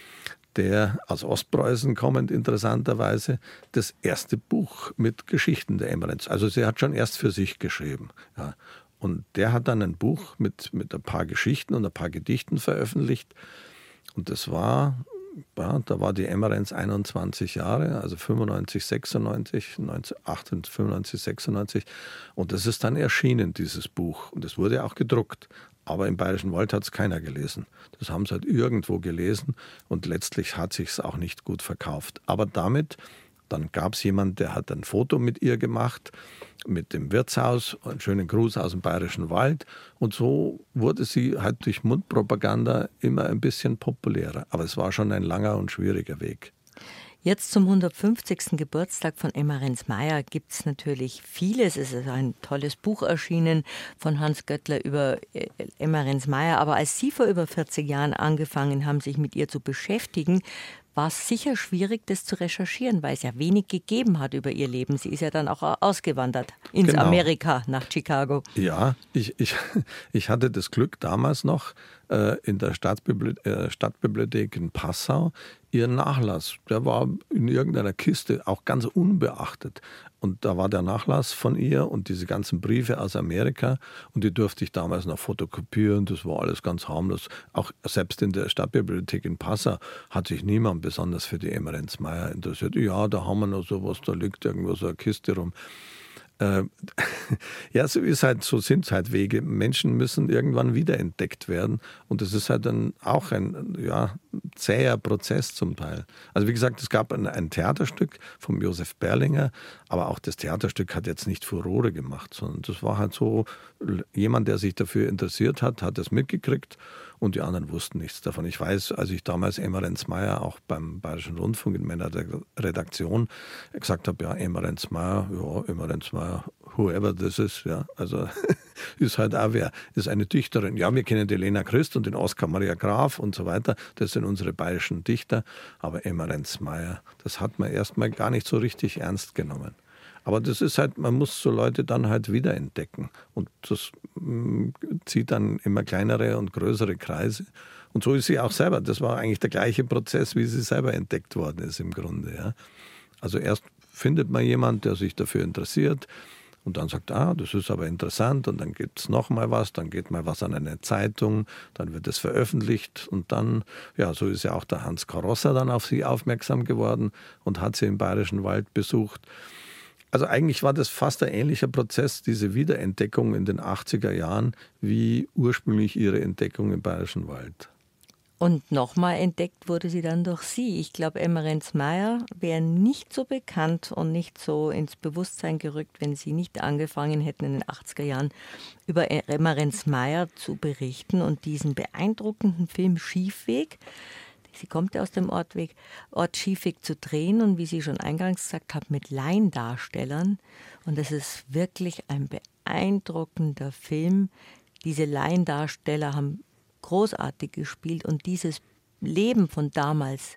der aus Ostpreußen kommend interessanterweise das erste Buch mit Geschichten der Emmerenz. Also sie hat schon erst für sich geschrieben. Ja. Und der hat dann ein Buch mit ein paar Geschichten und ein paar Gedichten veröffentlicht. Und das war, ja, da war die Emmerenz 21 Jahre, also 95, 96, 95, 96. Und das ist dann erschienen, dieses Buch. Und es wurde auch gedruckt. Aber im Bayerischen Wald hat es keiner gelesen. Das haben sie halt irgendwo gelesen und letztlich hat sich es auch nicht gut verkauft. Aber damit, dann gab es jemanden, der hat ein Foto mit ihr gemacht, mit dem Wirtshaus, einen schönen Gruß aus dem Bayerischen Wald. Und so wurde sie halt durch Mundpropaganda immer ein bisschen populärer. Aber es war schon ein langer und schwieriger Weg. Jetzt zum 150. Geburtstag von Emmerenz Maier gibt es natürlich vieles. Es ist ein tolles Buch erschienen von Hans Göttler über Emmerenz Maier. Aber als Sie vor über 40 Jahren angefangen haben, sich mit ihr zu beschäftigen, war es sicher schwierig, das zu recherchieren, weil es ja wenig gegeben hat über ihr Leben. Sie ist ja dann auch ausgewandert ins Amerika, nach Chicago. Ja, ich hatte das Glück damals noch in der Stadtbibliothek in Passau, ihren Nachlass, der war in irgendeiner Kiste, auch ganz unbeachtet. Und da war der Nachlass von ihr und diese ganzen Briefe aus Amerika und die durfte ich damals noch fotokopieren, das war alles ganz harmlos. Auch selbst in der Stadtbibliothek in Passau hat sich niemand besonders für die Emmerenz Maier interessiert. Ja, da haben wir noch sowas, da liegt irgendwo so eine Kiste rum. Ja, so sind es halt Wege. Menschen müssen irgendwann wiederentdeckt werden. Und das ist halt dann auch ein zäher Prozess zum Teil. Also wie gesagt, es gab ein Theaterstück vom Josef Berlinger, aber auch das Theaterstück hat jetzt nicht Furore gemacht, sondern das war halt so, jemand, der sich dafür interessiert hat, hat es mitgekriegt und die anderen wussten nichts davon. Ich weiß, als ich damals Emmerenz Maier auch beim Bayerischen Rundfunk in meiner Redaktion gesagt habe, ja, Emmerenz Maier, whoever this is, ja, also ist halt auch wer, ist eine Dichterin. Ja, wir kennen die Lena Christ und den Oskar Maria Graf und so weiter, das sind unsere bayerischen Dichter, aber Emmerenz Maier, das hat man erstmal gar nicht so richtig ernst genommen. Aber das ist halt, man muss so Leute dann halt wiederentdecken. Und das zieht dann immer kleinere und größere Kreise. Und so ist sie auch selber. Das war eigentlich der gleiche Prozess, wie sie selber entdeckt worden ist im Grunde. Ja. Also erst findet man jemanden, der sich dafür interessiert und dann sagt, das ist aber interessant und dann gibt es noch mal was, dann geht mal was an eine Zeitung, dann wird es veröffentlicht und dann, ja, so ist ja auch der Hans Karosser dann auf sie aufmerksam geworden und hat sie im Bayerischen Wald besucht. Also eigentlich war das fast ein ähnlicher Prozess, diese Wiederentdeckung in den 80er Jahren, wie ursprünglich ihre Entdeckung im Bayerischen Wald. Und nochmal entdeckt wurde sie dann durch Sie. Ich glaube, Emmerenz Maier wäre nicht so bekannt und nicht so ins Bewusstsein gerückt, wenn Sie nicht angefangen hätten, in den 80er Jahren über Emmerenz Maier zu berichten und diesen beeindruckenden Film Schiefweg. Sie kommt ja aus dem Ort Schiefweg zu drehen und wie Sie schon eingangs gesagt haben, mit Laiendarstellern. Und es ist wirklich ein beeindruckender Film. Diese Laiendarsteller haben großartig gespielt und dieses Leben von damals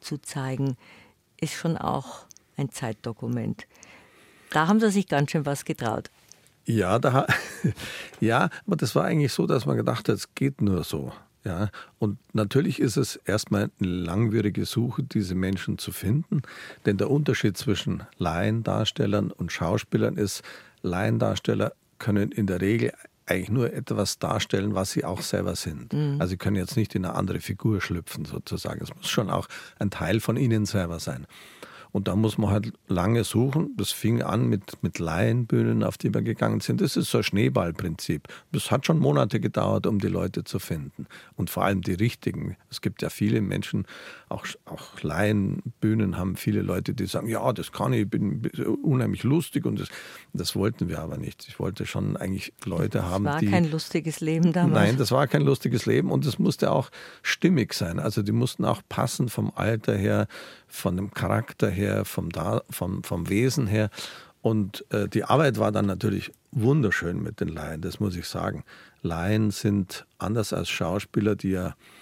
zu zeigen, ist schon auch ein Zeitdokument. Da haben Sie sich ganz schön was getraut. Ja, ja, aber das war eigentlich so, dass man gedacht hat, es geht nur so. Ja, und natürlich ist es erstmal eine langwierige Suche, diese Menschen zu finden, denn der Unterschied zwischen Laiendarstellern und Schauspielern ist, Laiendarsteller können in der Regel eigentlich nur etwas darstellen, was sie auch selber sind. Also sie können jetzt nicht in eine andere Figur schlüpfen sozusagen. Es muss schon auch ein Teil von ihnen selber sein. Und da muss man halt lange suchen. Das fing an mit Laienbühnen, auf die wir gegangen sind. Das ist so ein Schneeballprinzip. Das hat schon Monate gedauert, um die Leute zu finden. Und vor allem die richtigen. Es gibt ja viele Menschen, auch Laienbühnen haben viele Leute, die sagen, ja, das kann ich bin unheimlich lustig. Und das wollten wir aber nicht. Ich wollte schon eigentlich Leute haben, die... Das war kein lustiges Leben damals. Nein, das war kein lustiges Leben. Und es musste auch stimmig sein. Also die mussten auch passen vom Alter her, von dem Charakter her, vom Wesen her. Und die Arbeit war dann natürlich wunderschön mit den Laien, das muss ich sagen. Laien sind anders als Schauspieler, die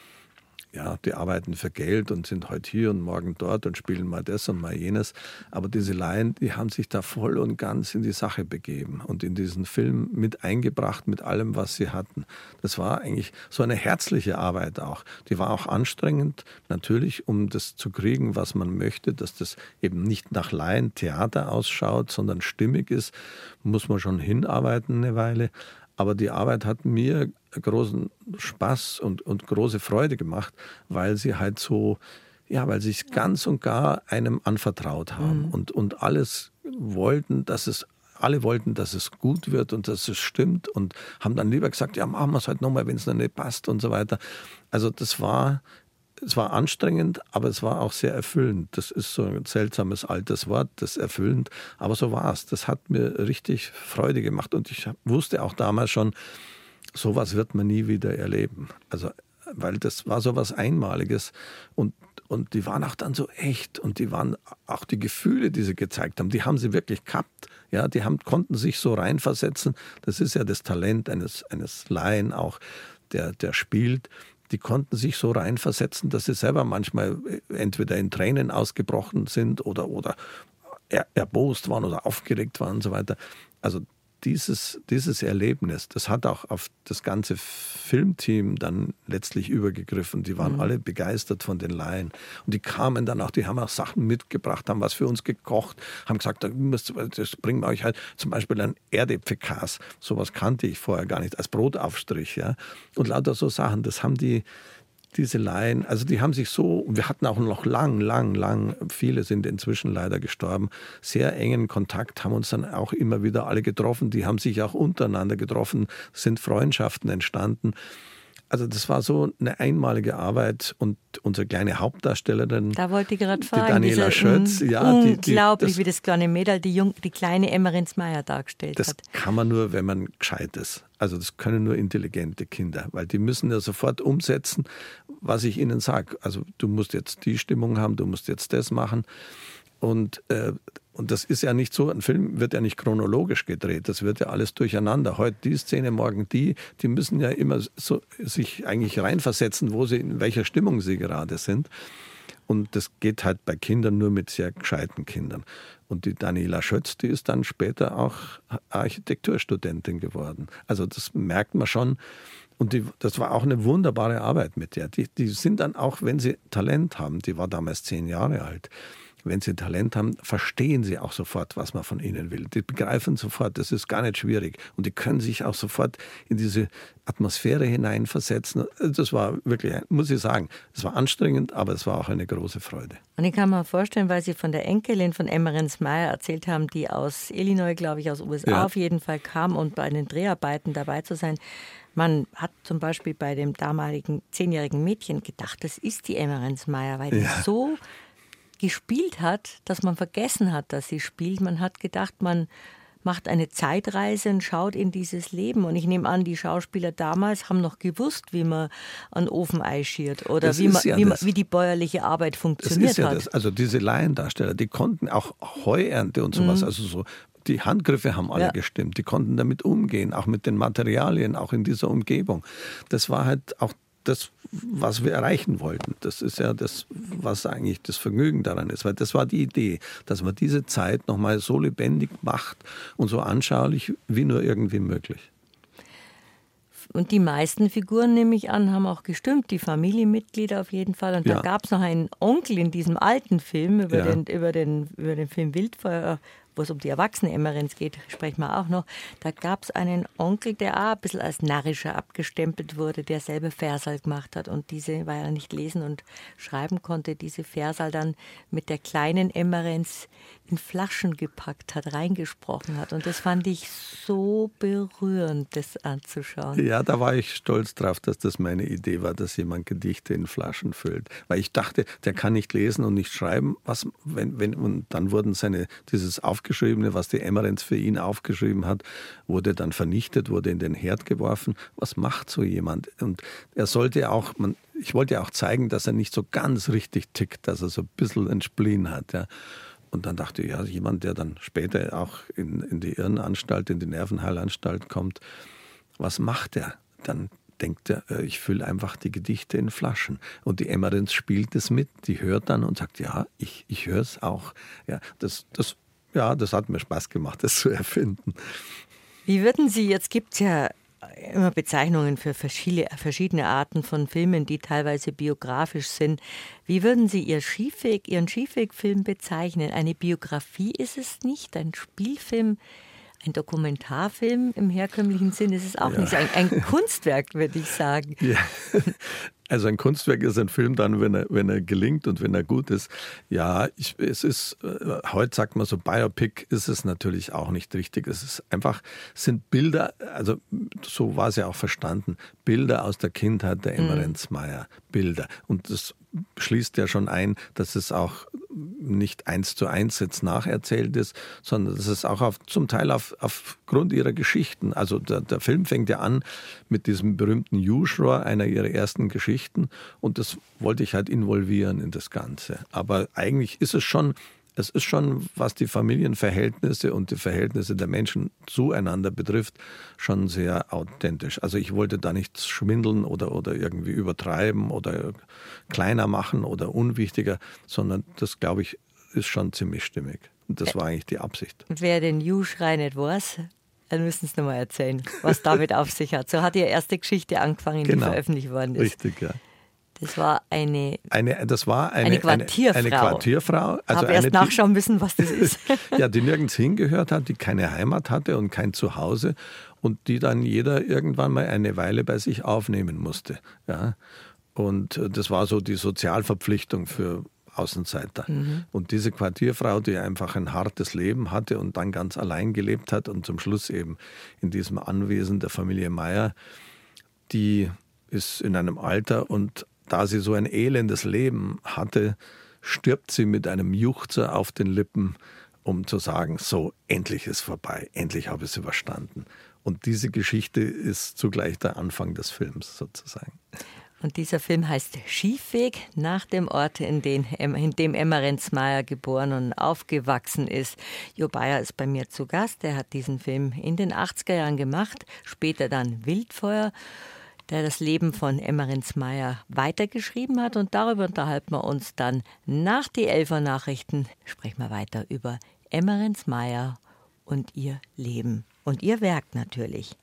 die arbeiten für Geld und sind heute hier und morgen dort und spielen mal das und mal jenes. Aber diese Laien, die haben sich da voll und ganz in die Sache begeben und in diesen Film mit eingebracht, mit allem, was sie hatten. Das war eigentlich so eine herzliche Arbeit auch. Die war auch anstrengend, natürlich, um das zu kriegen, was man möchte, dass das eben nicht nach Laientheater ausschaut, sondern stimmig ist, muss man schon hinarbeiten eine Weile. Aber die Arbeit hat mir großen Spaß und große Freude gemacht, weil sie halt so, weil sie sich ganz und gar einem anvertraut haben und alles wollten, alle wollten, dass es gut wird und dass es stimmt und haben dann lieber gesagt, ja, machen wir es halt nochmal, wenn es noch nicht passt und so weiter. Also es war anstrengend, aber es war auch sehr erfüllend. Das ist so ein seltsames altes Wort, das erfüllend, aber so war es. Das hat mir richtig Freude gemacht und ich wusste auch damals schon, sowas wird man nie wieder erleben. Also, weil das war so was Einmaliges und die waren auch dann so echt und die waren auch die Gefühle, die sie gezeigt haben, die haben sie wirklich gehabt. Ja, die konnten sich so reinversetzen. Das ist ja das Talent eines Laien auch, der spielt. Die konnten sich so reinversetzen, dass sie selber manchmal entweder in Tränen ausgebrochen sind oder erbost waren oder aufgeregt waren und so weiter. Also dieses Erlebnis, das hat auch auf das ganze Filmteam dann letztlich übergegriffen. Die waren alle begeistert von den Laien. Und die kamen dann auch, die haben auch Sachen mitgebracht, haben was für uns gekocht, haben gesagt, das bringen wir euch halt zum Beispiel ein Erdäpfelkas. Sowas kannte ich vorher gar nicht, als Brotaufstrich. Ja? Und lauter so Sachen, das haben diese Laien, also die haben sich so, wir hatten auch noch lang, viele sind inzwischen leider gestorben, sehr engen Kontakt, haben uns dann auch immer wieder alle getroffen, die haben sich auch untereinander getroffen, sind Freundschaften entstanden. Also das war so eine einmalige Arbeit und unsere kleine Hauptdarstellerin, da wollte ich gerade fragen, die Daniela Schötz, unglaublich, wie das kleine Mädel die kleine Emmerins Meier dargestellt hat. Das kann man nur, wenn man gescheit ist. Also das können nur intelligente Kinder, weil die müssen ja sofort umsetzen, was ich ihnen sage. Also du musst jetzt die Stimmung haben, du musst jetzt das machen. Und das ist ja nicht so, ein Film wird ja nicht chronologisch gedreht, das wird ja alles durcheinander. Heute die Szene, morgen die müssen ja immer so sich eigentlich reinversetzen, in welcher Stimmung sie gerade sind. Und das geht halt bei Kindern nur mit sehr gescheiten Kindern. Und die Daniela Schötz, die ist dann später auch Architekturstudentin geworden. Also das merkt man schon. Und das war auch eine wunderbare Arbeit mit der. Die sind dann auch, wenn sie Talent haben, die war damals 10 Jahre alt, wenn sie Talent haben, verstehen sie auch sofort, was man von ihnen will. Die begreifen sofort, das ist gar nicht schwierig. Und die können sich auch sofort in diese Atmosphäre hineinversetzen. Das war wirklich, muss ich sagen, es war anstrengend, aber es war auch eine große Freude. Und ich kann mir vorstellen, weil Sie von der Enkelin von Emmerins Meier erzählt haben, die aus Illinois, glaube ich, aus USA auf jeden Fall kam und bei den Dreharbeiten dabei zu sein. Man hat zum Beispiel bei dem damaligen 10-jährigen Mädchen gedacht, das ist die Emmerins Meier, weil die so gespielt hat, dass man vergessen hat, dass sie spielt. Man hat gedacht, man macht eine Zeitreise und schaut in dieses Leben. Und ich nehme an, die Schauspieler damals haben noch gewusst, wie man ein Ofenei schiert oder wie die bäuerliche Arbeit funktioniert hat. Das. Also diese Laiendarsteller, die konnten auch Heuernte und sowas, also so. Die Handgriffe haben alle gestimmt, die konnten damit umgehen, auch mit den Materialien, auch in dieser Umgebung. Das war halt auch das, was wir erreichen wollten. Das ist ja das, was eigentlich das Vergnügen daran ist. Weil das war die Idee, dass man diese Zeit nochmal so lebendig macht und so anschaulich wie nur irgendwie möglich. Und die meisten Figuren, nehme ich an, haben auch gestimmt, die Familienmitglieder auf jeden Fall. Und da gab es noch einen Onkel in diesem alten Film, über den Film Wildfeuer, wo es um die erwachsene Emmerens geht, sprechen wir auch noch. Da gab es einen Onkel, der auch ein bisschen als narrischer abgestempelt wurde, der selber Versal gemacht hat. Und diese, weil er nicht lesen und schreiben konnte, diese Versal dann mit der kleinen Emmerens in Flaschen gepackt hat, reingesprochen hat. Und das fand ich so berührend, das anzuschauen. Ja, da war ich stolz drauf, dass das meine Idee war, dass jemand Gedichte in Flaschen füllt. Weil ich dachte, der kann nicht lesen und nicht schreiben. Und dann wurden dieses Aufgeschriebene, was die Emmerens für ihn aufgeschrieben hat, wurde dann vernichtet, wurde in den Herd geworfen. Was macht so jemand? Und er sollte auch, ich wollte auch zeigen, dass er nicht so ganz richtig tickt, dass er so ein bisschen ein Spleen hat, ja. Und dann dachte ich, ja, jemand, der dann später auch in die Irrenanstalt, in die Nervenheilanstalt kommt, was macht er? Dann denkt er, ich fülle einfach die Gedichte in Flaschen. Und die Emmerens spielt es mit, die hört dann und sagt, ja, ich höre es auch. Ja, das hat mir Spaß gemacht, das zu erfinden. Wie würden Sie, jetzt gibt es ja immer Bezeichnungen für verschiedene Arten von Filmen, die teilweise biografisch sind. Wie würden Sie Ihren Skifig-Film bezeichnen? Eine Biografie ist es nicht, ein Spielfilm, ein Dokumentarfilm im herkömmlichen Sinn ist es auch nicht. Ein Kunstwerk, würde ich sagen. Ja. Also ein Kunstwerk ist ein Film dann, wenn er gelingt und wenn er gut ist. Ja, heute sagt man so, Biopic ist es natürlich auch nicht richtig. Sind Bilder, also so war es ja auch verstanden, Bilder aus der Kindheit der Emmerens Meier. Bilder. Und das schließt ja schon ein, dass es auch nicht 1:1 jetzt nacherzählt ist, sondern dass es auch zum Teil aufgrund ihrer Geschichten, also der Film fängt ja an mit diesem berühmten Juschrohr, einer ihrer ersten Geschichten, und das wollte ich halt involvieren in das Ganze. Aber eigentlich ist es schon, was die Familienverhältnisse und die Verhältnisse der Menschen zueinander betrifft, schon sehr authentisch. Also ich wollte da nichts schwindeln oder irgendwie übertreiben oder kleiner machen oder unwichtiger, sondern das, glaube ich, ist schon ziemlich stimmig. Und das war eigentlich die Absicht. Wer den Juschrei nicht weiß, dann müssen Sie es nochmal erzählen, was damit auf sich hat. So hat Ihre erste Geschichte angefangen, die veröffentlicht worden ist. Richtig, ja. Das war eine Quartierfrau. Eine Quartierfrau. Also habe erst nachschauen müssen, was das ist. Ja, die nirgends hingehört hat, die keine Heimat hatte und kein Zuhause und die dann jeder irgendwann mal eine Weile bei sich aufnehmen musste. Ja. Und das war so die Sozialverpflichtung für Außenseiter. Und diese Quartierfrau, die einfach ein hartes Leben hatte und dann ganz allein gelebt hat und zum Schluss eben in diesem Anwesen der Familie Meier, die ist in einem Alter und da sie so ein elendes Leben hatte, stirbt sie mit einem Juchzer auf den Lippen, um zu sagen, so, endlich ist vorbei, endlich habe ich es überstanden. Und diese Geschichte ist zugleich der Anfang des Films sozusagen. Und dieser Film heißt Skifig, nach dem Ort, in dem Emmerens Meier geboren und aufgewachsen ist. Jo Bayer ist bei mir zu Gast. Er hat diesen Film in den 80er Jahren gemacht, später dann Wildfeuer, der das Leben von Emmerens Meier weitergeschrieben hat. Und darüber unterhalten wir uns dann nach die 11er Nachrichten. Sprechen wir weiter über Emmerens Meier und ihr Leben und ihr Werk natürlich.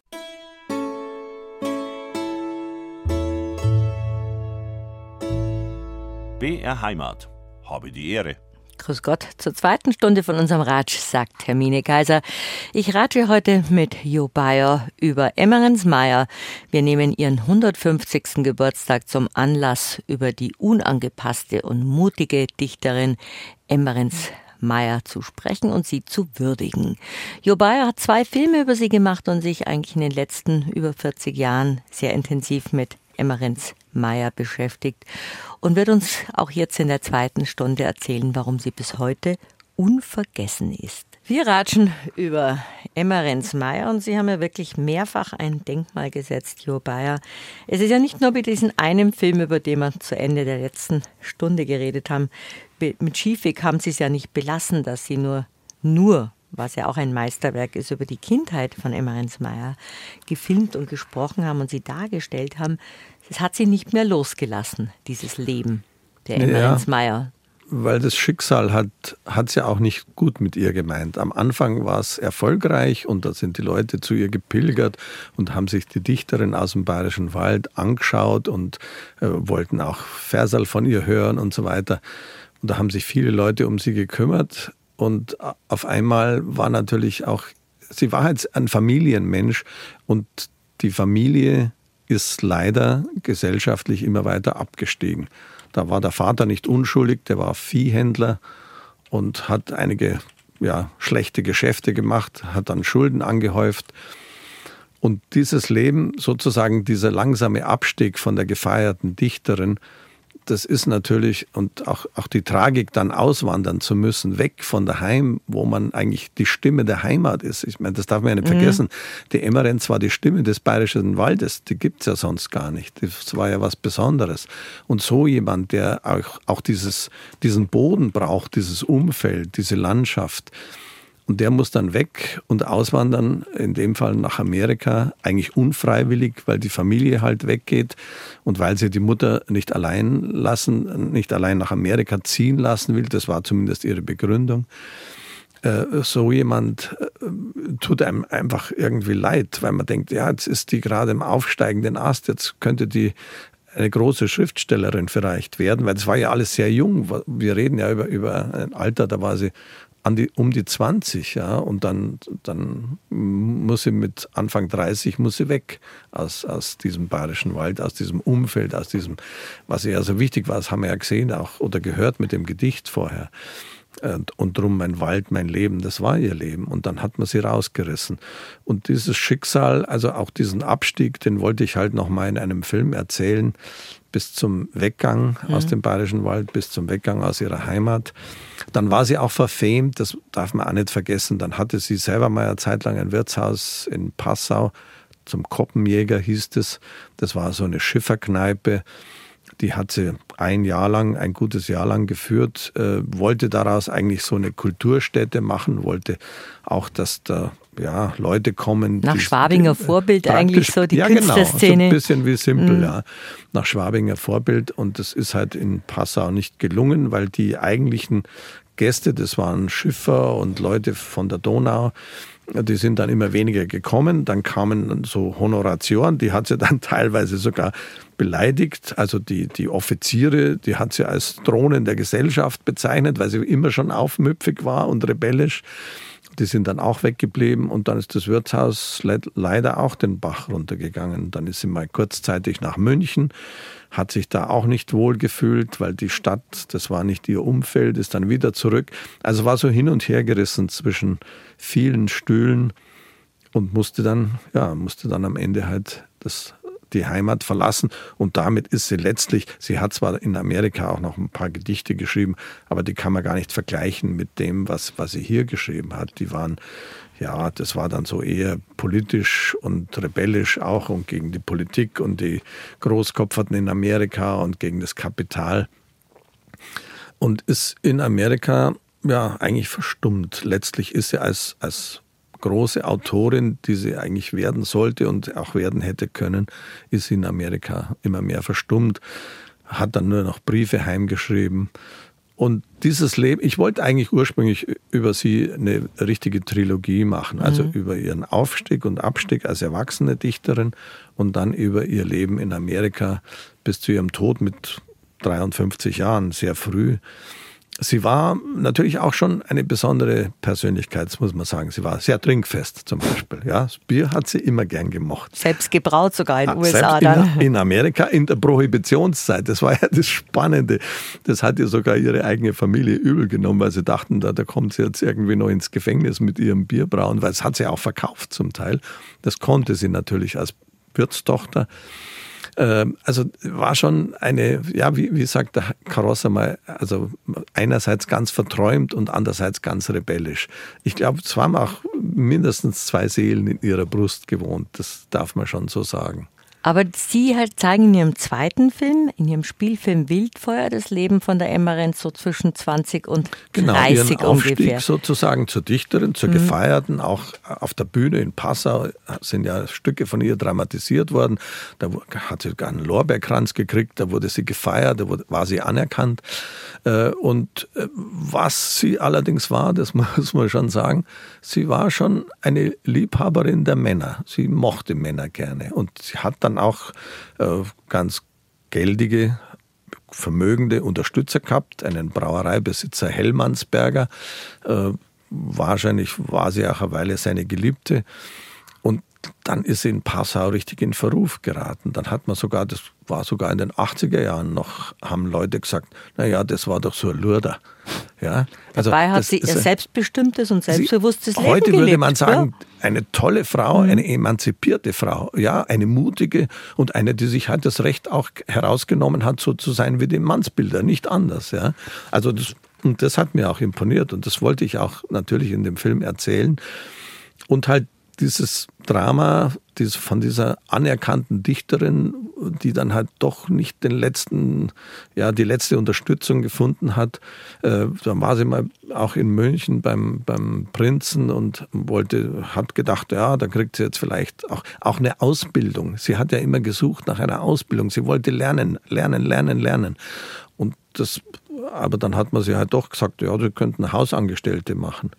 BR Heimat. Habe die Ehre. Grüß Gott, zur zweiten Stunde von unserem Ratsch, sagt Hermine Kaiser. Ich ratsche heute mit Jo Bayer über Emmerens Meier. Wir nehmen ihren 150. Geburtstag zum Anlass, über die unangepasste und mutige Dichterin Emmerens Meier zu sprechen und sie zu würdigen. Jo Bayer hat 2 Filme über sie gemacht und sich eigentlich in den letzten über 40 Jahren sehr intensiv mit Emmerens Meier beschäftigt und wird uns auch jetzt in der zweiten Stunde erzählen, warum sie bis heute unvergessen ist. Wir ratschen über Emmerens Meier und Sie haben ja wirklich mehrfach ein Denkmal gesetzt, Jo Bayer. Es ist ja nicht nur bei diesem einen Film, über den wir zu Ende der letzten Stunde geredet haben. Mit Skifig haben Sie es ja nicht belassen, dass Sie nur was ja auch ein Meisterwerk ist, über die Kindheit von Emmerens Meier gefilmt und gesprochen haben und sie dargestellt haben, es hat sie nicht mehr losgelassen, dieses Leben der Emmerens Meier. Weil das Schicksal hat es ja auch nicht gut mit ihr gemeint. Am Anfang war es erfolgreich und da sind die Leute zu ihr gepilgert und haben sich die Dichterin aus dem Bayerischen Wald angeschaut und wollten auch Verserl von ihr hören und so weiter. Und da haben sich viele Leute um sie gekümmert und auf einmal war natürlich auch, sie war halt ein Familienmensch und die Familie ist leider gesellschaftlich immer weiter abgestiegen. Da war der Vater nicht unschuldig, der war Viehhändler und hat einige schlechte Geschäfte gemacht, hat dann Schulden angehäuft. Und dieses Leben, sozusagen dieser langsame Abstieg von der gefeierten Dichterin, das ist natürlich, und auch die Tragik, dann auswandern zu müssen, weg von daheim, wo man eigentlich die Stimme der Heimat ist. Ich meine, das darf man ja nicht vergessen. Die Emmerenz war die Stimme des Bayerischen Waldes, die gibt es ja sonst gar nicht. Das war ja was Besonderes. Und so jemand, der auch diesen Boden braucht, dieses Umfeld, diese Landschaft, und der muss dann weg und auswandern, in dem Fall nach Amerika, eigentlich unfreiwillig, weil die Familie halt weggeht und weil sie die Mutter nicht allein nach Amerika ziehen lassen will. Das war zumindest ihre Begründung. So jemand tut einem einfach irgendwie leid, weil man denkt, ja, jetzt ist die gerade im aufsteigenden Ast, jetzt könnte die eine große Schriftstellerin vielleicht werden, weil das war ja alles sehr jung. Wir reden ja über ein Alter, da war sie um die 20, ja, und dann muss sie mit Anfang 30 muss sie weg aus diesem Bayerischen Wald, aus diesem Umfeld, aus diesem, was ihr ja so wichtig war, das haben wir ja gesehen auch oder gehört mit dem Gedicht vorher. Und drum mein Wald, mein Leben, das war ihr Leben. Und dann hat man sie rausgerissen. Und dieses Schicksal, also auch diesen Abstieg, den wollte ich halt noch mal in einem Film erzählen, bis zum Weggang aus dem Bayerischen Wald, bis zum Weggang aus ihrer Heimat. Dann war sie auch verfemt, das darf man auch nicht vergessen. Dann hatte sie selber mal eine Zeit lang ein Wirtshaus in Passau, zum Koppenjäger hieß es. Das war so eine Schifferkneipe. Die hat sie ein gutes Jahr lang geführt, wollte daraus eigentlich so eine Kulturstätte machen, wollte auch, dass da Leute kommen. Nach Schwabinger Vorbild eigentlich so die Künstlerszene. Genau, so ein bisschen wie Simpel, ja. Nach Schwabinger Vorbild. Und das ist halt in Passau nicht gelungen, weil die eigentlichen Gäste, das waren Schiffer und Leute von der Donau, die sind dann immer weniger gekommen. Dann kamen so Honoratioren, die hat sie dann teilweise sogar beleidigt. Also die Offiziere, die hat sie als Drohnen der Gesellschaft bezeichnet, weil sie immer schon aufmüpfig war und rebellisch. Die sind dann auch weggeblieben und dann ist das Wirtshaus leider auch den Bach runtergegangen. Dann ist sie mal kurzzeitig nach München, hat sich da auch nicht wohl gefühlt, weil die Stadt, das war nicht ihr Umfeld, ist dann wieder zurück. Also war so hin und her gerissen zwischen vielen Stühlen und musste dann am Ende halt die Heimat verlassen und damit ist sie letztlich, sie hat zwar in Amerika auch noch ein paar Gedichte geschrieben, aber die kann man gar nicht vergleichen mit dem, was sie hier geschrieben hat. Die waren, das war dann so eher politisch und rebellisch auch und gegen die Politik und die Großkopferten in Amerika und gegen das Kapital und ist in Amerika eigentlich verstummt. Letztlich ist sie als große Autorin, die sie eigentlich werden sollte und auch werden hätte können, ist sie in Amerika immer mehr verstummt, hat dann nur noch Briefe heimgeschrieben. Und dieses Leben, ich wollte eigentlich ursprünglich über sie eine richtige Trilogie machen, also über ihren Aufstieg und Abstieg als erwachsene Dichterin und dann über ihr Leben in Amerika bis zu ihrem Tod mit 53 Jahren, sehr früh. Sie war natürlich auch schon eine besondere Persönlichkeit, das muss man sagen. Sie war sehr trinkfest zum Beispiel. Ja, das Bier hat sie immer gern gemocht. Selbst gebraut sogar in den USA dann. In Amerika in der Prohibitionszeit. Das war ja das Spannende. Das hat ihr sogar ihre eigene Familie übel genommen, weil sie dachten, da kommt sie jetzt irgendwie noch ins Gefängnis mit ihrem Bierbrauen, weil es hat sie auch verkauft zum Teil. Das konnte sie natürlich als Wirtstochter. Also war schon eine, wie sagt der Karosser mal, also einerseits ganz verträumt und andererseits ganz rebellisch. Ich glaube, es waren auch mindestens 2 Seelen in ihrer Brust gewohnt, das darf man schon so sagen. Aber Sie zeigen in Ihrem zweiten Film, in Ihrem Spielfilm Wildfeuer, das Leben von der Emmerenz so zwischen 20 und 30 ihren Aufstieg ungefähr. Sozusagen zur Dichterin, zur Gefeierten. Auch auf der Bühne in Passau sind ja Stücke von ihr dramatisiert worden. Da hat sie sogar einen Lorbeerkranz gekriegt, da wurde sie gefeiert, da war sie anerkannt. Und was sie allerdings war, das muss man schon sagen, sie war schon eine Liebhaberin der Männer. Sie mochte Männer gerne und sie hat dann auch ganz geldige, vermögende Unterstützer gehabt, einen Brauereibesitzer Hellmannsberger. Wahrscheinlich war sie auch eine Weile seine Geliebte. Und dann ist sie in Passau richtig in Verruf geraten. Dann hat man sogar, das war sogar in den 80er Jahren noch, haben Leute gesagt, naja, das war doch so ein Lurder. Ja, also dabei hat sie ihr selbstbestimmtes und selbstbewusstes Leben heute gelebt. Würde man sagen, eine tolle Frau, eine emanzipierte Frau, ja, eine mutige und eine, die sich halt das Recht auch herausgenommen hat, so zu sein wie die Mannsbilder, nicht anders. Ja. Also das hat mir auch imponiert und das wollte ich auch natürlich in dem Film erzählen. Und halt dieses Drama von dieser anerkannten Dichterin, die dann halt doch nicht die letzte Unterstützung gefunden hat. Da war sie mal auch in München beim Prinzen und hat gedacht, ja, da kriegt sie jetzt vielleicht auch eine Ausbildung. Sie hat ja immer gesucht nach einer Ausbildung. Sie wollte lernen. Und aber dann hat man sie halt doch gesagt, ja, sie könnten Hausangestellte machen.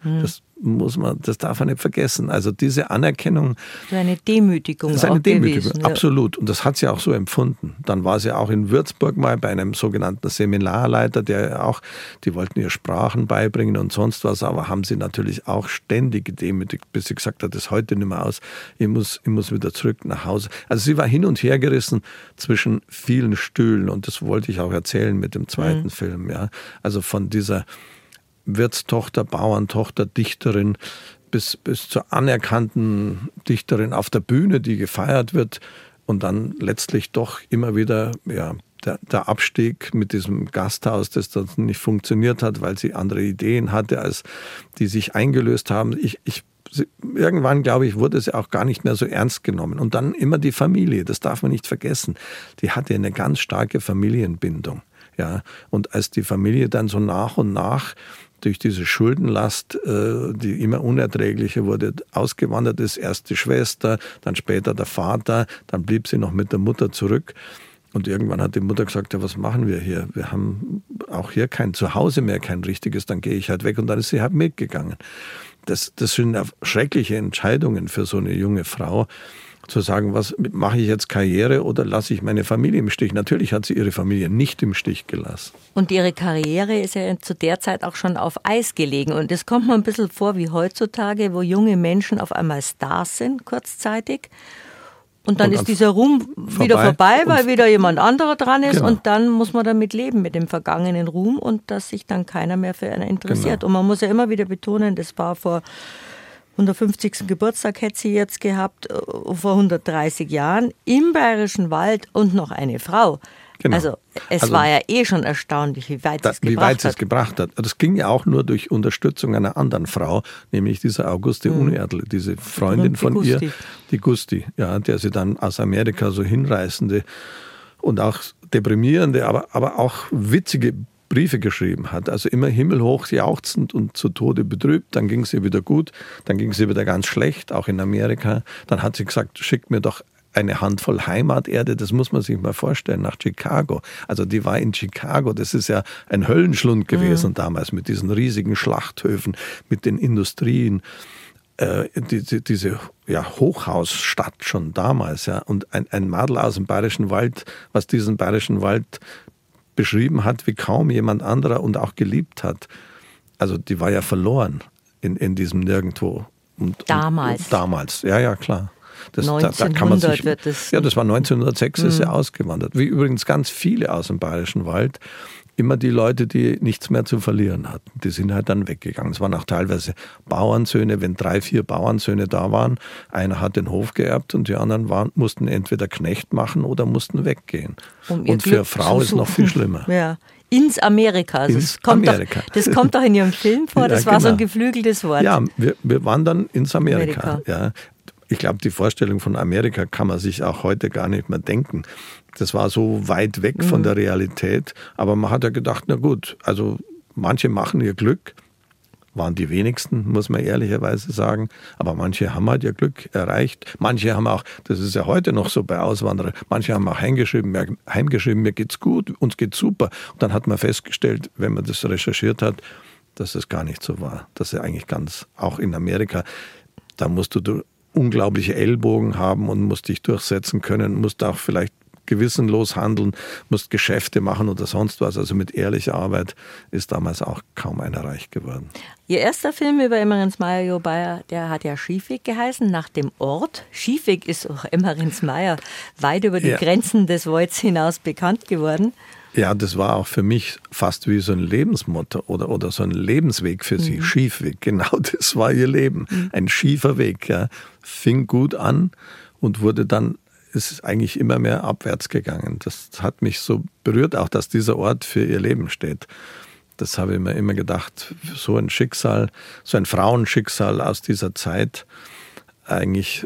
Das darf man nicht vergessen. Also diese Anerkennung. So eine Demütigung. Das ist eine Demütigung, gewesen, absolut. Und das hat sie auch so empfunden. Dann war sie auch in Würzburg mal bei einem sogenannten Seminarleiter, die wollten ihr Sprachen beibringen und sonst was, aber haben sie natürlich auch ständig gedemütigt, bis sie gesagt hat, das ist heute nicht mehr aus, ich muss wieder zurück nach Hause. Also sie war hin und her gerissen zwischen vielen Stühlen und das wollte ich auch erzählen mit dem zweiten Film. Ja. Also von dieser Wirtstochter, Bauerntochter, Dichterin bis zur anerkannten Dichterin auf der Bühne, die gefeiert wird und dann letztlich doch immer wieder der Abstieg mit diesem Gasthaus, das dann nicht funktioniert hat, weil sie andere Ideen hatte, als die sich eingelöst haben. Irgendwann, glaube ich, wurde sie auch gar nicht mehr so ernst genommen. Und dann immer die Familie, das darf man nicht vergessen. Die hatte eine ganz starke Familienbindung. Ja. Und als die Familie dann so nach und nach durch diese Schuldenlast, die immer unerträglicher wurde, ausgewandert ist, erst die Schwester, dann später der Vater, dann blieb sie noch mit der Mutter zurück. Und irgendwann hat die Mutter gesagt, ja, was machen wir hier? Wir haben auch hier kein Zuhause mehr, kein richtiges, dann gehe ich halt weg. Und dann ist sie halt mitgegangen. Das sind schreckliche Entscheidungen für so eine junge Frau, zu sagen, was mache ich jetzt, Karriere oder lasse ich meine Familie im Stich? Natürlich hat sie ihre Familie nicht im Stich gelassen. Und ihre Karriere ist ja zu der Zeit auch schon auf Eis gelegen. Und es kommt mir ein bisschen vor wie heutzutage, wo junge Menschen auf einmal Stars sind, kurzzeitig. Und dann ist dieser Ruhm wieder vorbei, weil wieder jemand anderer dran ist. Genau. Und dann muss man damit leben, mit dem vergangenen Ruhm und dass sich dann keiner mehr für einen interessiert. Genau. Und man muss ja immer wieder betonen, das war vor 150. Geburtstag hätte sie jetzt gehabt, vor 130 Jahren, im Bayerischen Wald und noch eine Frau. Genau. Also es war ja schon erstaunlich, wie weit es gebracht hat. Das ging ja auch nur durch Unterstützung einer anderen Frau, nämlich dieser Auguste Unerdl, diese Freundin von ihr, die Gusti, ja, der sie dann aus Amerika so hinreißende und auch deprimierende, aber auch witzige Briefe geschrieben hat. Also immer himmelhoch jauchzend und zu Tode betrübt. Dann ging es ihr wieder gut, dann ging es ihr wieder ganz schlecht, auch in Amerika. Dann hat sie gesagt, schickt mir doch eine Handvoll Heimaterde, das muss man sich mal vorstellen, nach Chicago. Also die war in Chicago, das ist ja ein Höllenschlund gewesen damals mit diesen riesigen Schlachthöfen, mit den Industrien. Diese Hochhausstadt schon damals. Ja. Und ein Madel aus dem Bayerischen Wald, was diesen Bayerischen Wald beschrieben hat, wie kaum jemand anderer und auch geliebt hat. Also die war ja verloren in diesem Nirgendwo. Damals, ja, klar. 1900 wird es. Ja, das war 1906, ist sie ausgewandert. Wie übrigens ganz viele aus dem Bayerischen Wald. Immer die Leute, die nichts mehr zu verlieren hatten. Die sind halt dann weggegangen. Es waren auch teilweise Bauernsöhne, wenn 3, 4 Bauernsöhne da waren. Einer hat den Hof geerbt und die anderen mussten entweder Knecht machen oder mussten weggehen. Und für Frau ist noch viel schlimmer. Ja. Ins Amerika. Also das kommt doch in Ihrem Film vor. Das war so ein geflügeltes Wort. Ja, wir waren dann ins Amerika. Ja. ich glaube, die Vorstellung von Amerika kann man sich auch heute gar nicht mehr denken. Das war so weit weg von der Realität. Aber man hat ja gedacht, na gut, also manche machen ihr Glück. Waren die wenigsten, muss man ehrlicherweise sagen. Aber manche haben halt ihr Glück erreicht. Manche haben auch, das ist ja heute noch so bei Auswanderern, manche haben auch heimgeschrieben, mir geht's gut, uns geht's super. Und dann hat man festgestellt, wenn man das recherchiert hat, dass das gar nicht so war. Dass er eigentlich auch in Amerika, da musst du unglaubliche Ellbogen haben und musst dich durchsetzen können, musst auch vielleicht gewissenlos handeln, musst Geschäfte machen oder sonst was. Also mit ehrlicher Arbeit ist damals auch kaum einer reich geworden. Ihr erster Film über Emmerich Jo Bayer, der hat ja Schiefweg geheißen, nach dem Ort. Schiefweg ist auch Emmerich Meier weit über die Grenzen des Walds hinaus bekannt geworden. Ja, das war auch für mich fast wie so ein Lebensmotto oder so ein Lebensweg für sie. Schiefweg, genau das war ihr Leben. Ein schiefer Weg, ja. Fing gut an und wurde dann, ist eigentlich immer mehr abwärts gegangen. Das hat mich so berührt, auch dass dieser Ort für ihr Leben steht. Das habe ich mir immer gedacht, so ein Schicksal, so ein Frauenschicksal aus dieser Zeit, eigentlich,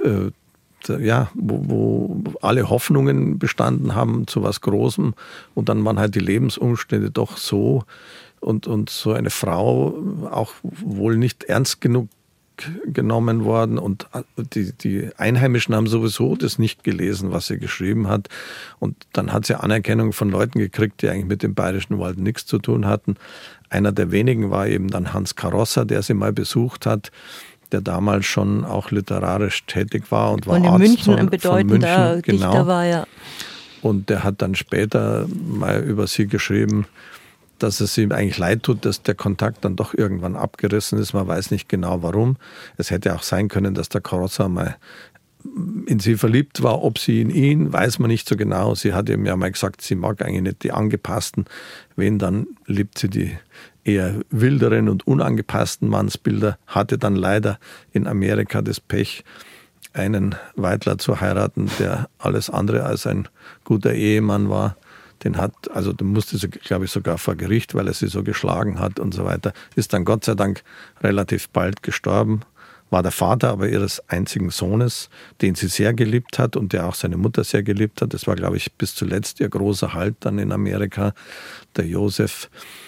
wo alle Hoffnungen bestanden haben zu was Großem und dann waren halt die Lebensumstände doch so und so eine Frau auch wohl nicht ernst genug genommen worden und die Einheimischen haben sowieso das nicht gelesen, was sie geschrieben hat. Und dann hat sie Anerkennung von Leuten gekriegt, die eigentlich mit dem Bayerischen Wald nichts zu tun hatten. Einer der wenigen war eben dann Hans Karossa, der sie mal besucht hat, der damals schon auch literarisch tätig war und war in Arzt München ein bedeutender Dichter war, ja. Und der hat dann später mal über sie geschrieben, dass es ihm eigentlich leid tut, dass der Kontakt dann doch irgendwann abgerissen ist. Man weiß nicht genau warum. Es hätte auch sein können, dass der Karossa mal in sie verliebt war. Ob sie in ihn, weiß man nicht so genau. Sie hat ihm ja mal gesagt, sie mag eigentlich nicht die angepassten. Wenn, dann liebt sie die eher wilderen und unangepassten Mannsbilder. Hatte dann leider in Amerika das Pech, einen Weidler zu heiraten, der alles andere als ein guter Ehemann war. Den musste sie, glaube ich, sogar vor Gericht, weil er sie so geschlagen hat und so weiter. Ist dann Gott sei Dank relativ bald gestorben. War der Vater aber ihres einzigen Sohnes, den sie sehr geliebt hat und der auch seine Mutter sehr geliebt hat. Das war, glaube ich, bis zuletzt ihr großer Halt dann in Amerika, der Josef.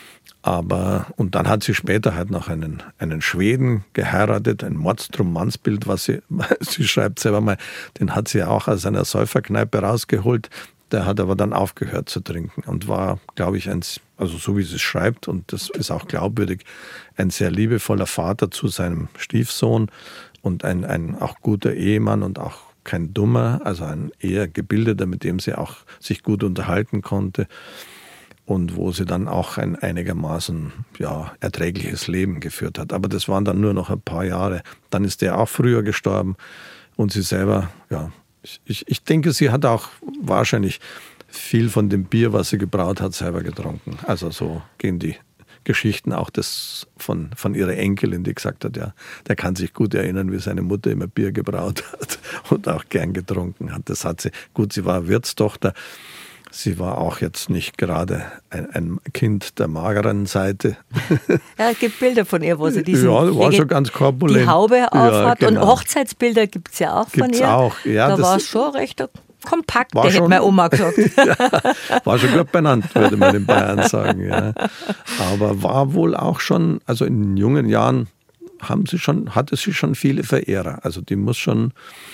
Und dann hat sie später halt noch einen Schweden geheiratet, ein Mordstrom-Mannsbild, was sie schreibt selber mal, den hat sie auch aus einer Säuferkneipe rausgeholt. Der hat aber dann aufgehört zu trinken und war, glaube ich, so wie sie es schreibt, und das ist auch glaubwürdig, ein sehr liebevoller Vater zu seinem Stiefsohn und ein auch guter Ehemann und auch kein Dummer, also ein eher Gebildeter, mit dem sie auch sich gut unterhalten konnte und wo sie dann auch ein einigermaßen erträgliches Leben geführt hat. Aber das waren dann nur noch ein paar Jahre. Dann ist der auch früher gestorben und sie selber, ich denke, sie hat auch wahrscheinlich viel von dem Bier, was sie gebraut hat, selber getrunken. Also so gehen die Geschichten auch von ihrer Enkelin, die gesagt hat, ja, der kann sich gut erinnern, wie seine Mutter immer Bier gebraut hat und auch gern getrunken hat. Das hat sie, gut, sie war Wirtstochter. Sie war auch jetzt nicht gerade ein Kind der mageren Seite. Ja, es gibt Bilder von ihr, wo sie war schon ganz korpulent. Die Haube aufhat. Genau. Und Hochzeitsbilder gibt es ja auch von ihr. Auch. Ja, da war es schon recht kompakt, hätte meine Oma gesagt. War schon gut benannt, würde man in Bayern sagen. Ja. Aber war wohl auch schon, also in jungen Jahren hatte sie schon viele Verehrer. Also die muss schon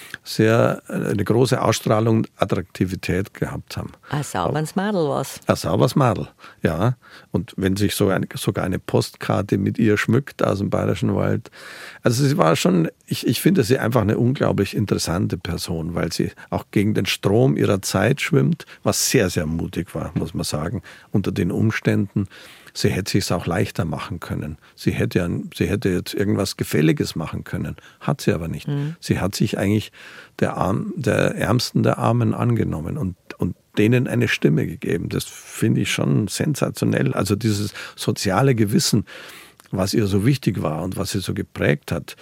eine große Ausstrahlung und Attraktivität gehabt haben. Ein sauberes Mädel war's. Ein sauberes Mädel, ja. Und wenn sich sogar eine Postkarte mit ihr schmückt aus dem Bayerischen Wald. Also sie war schon, ich finde sie einfach eine unglaublich interessante Person, weil sie auch gegen den Strom ihrer Zeit schwimmt, was sehr, sehr mutig war, muss man sagen, unter den Umständen. Sie hätte es sich auch leichter machen können. Sie hätte jetzt irgendwas Gefälliges machen können. Hat sie aber nicht. Sie hat sich eigentlich der Ärmsten der Armen angenommen und denen eine Stimme gegeben. Das finde ich schon sensationell. Also dieses soziale Gewissen, was ihr so wichtig war und was sie so geprägt hat,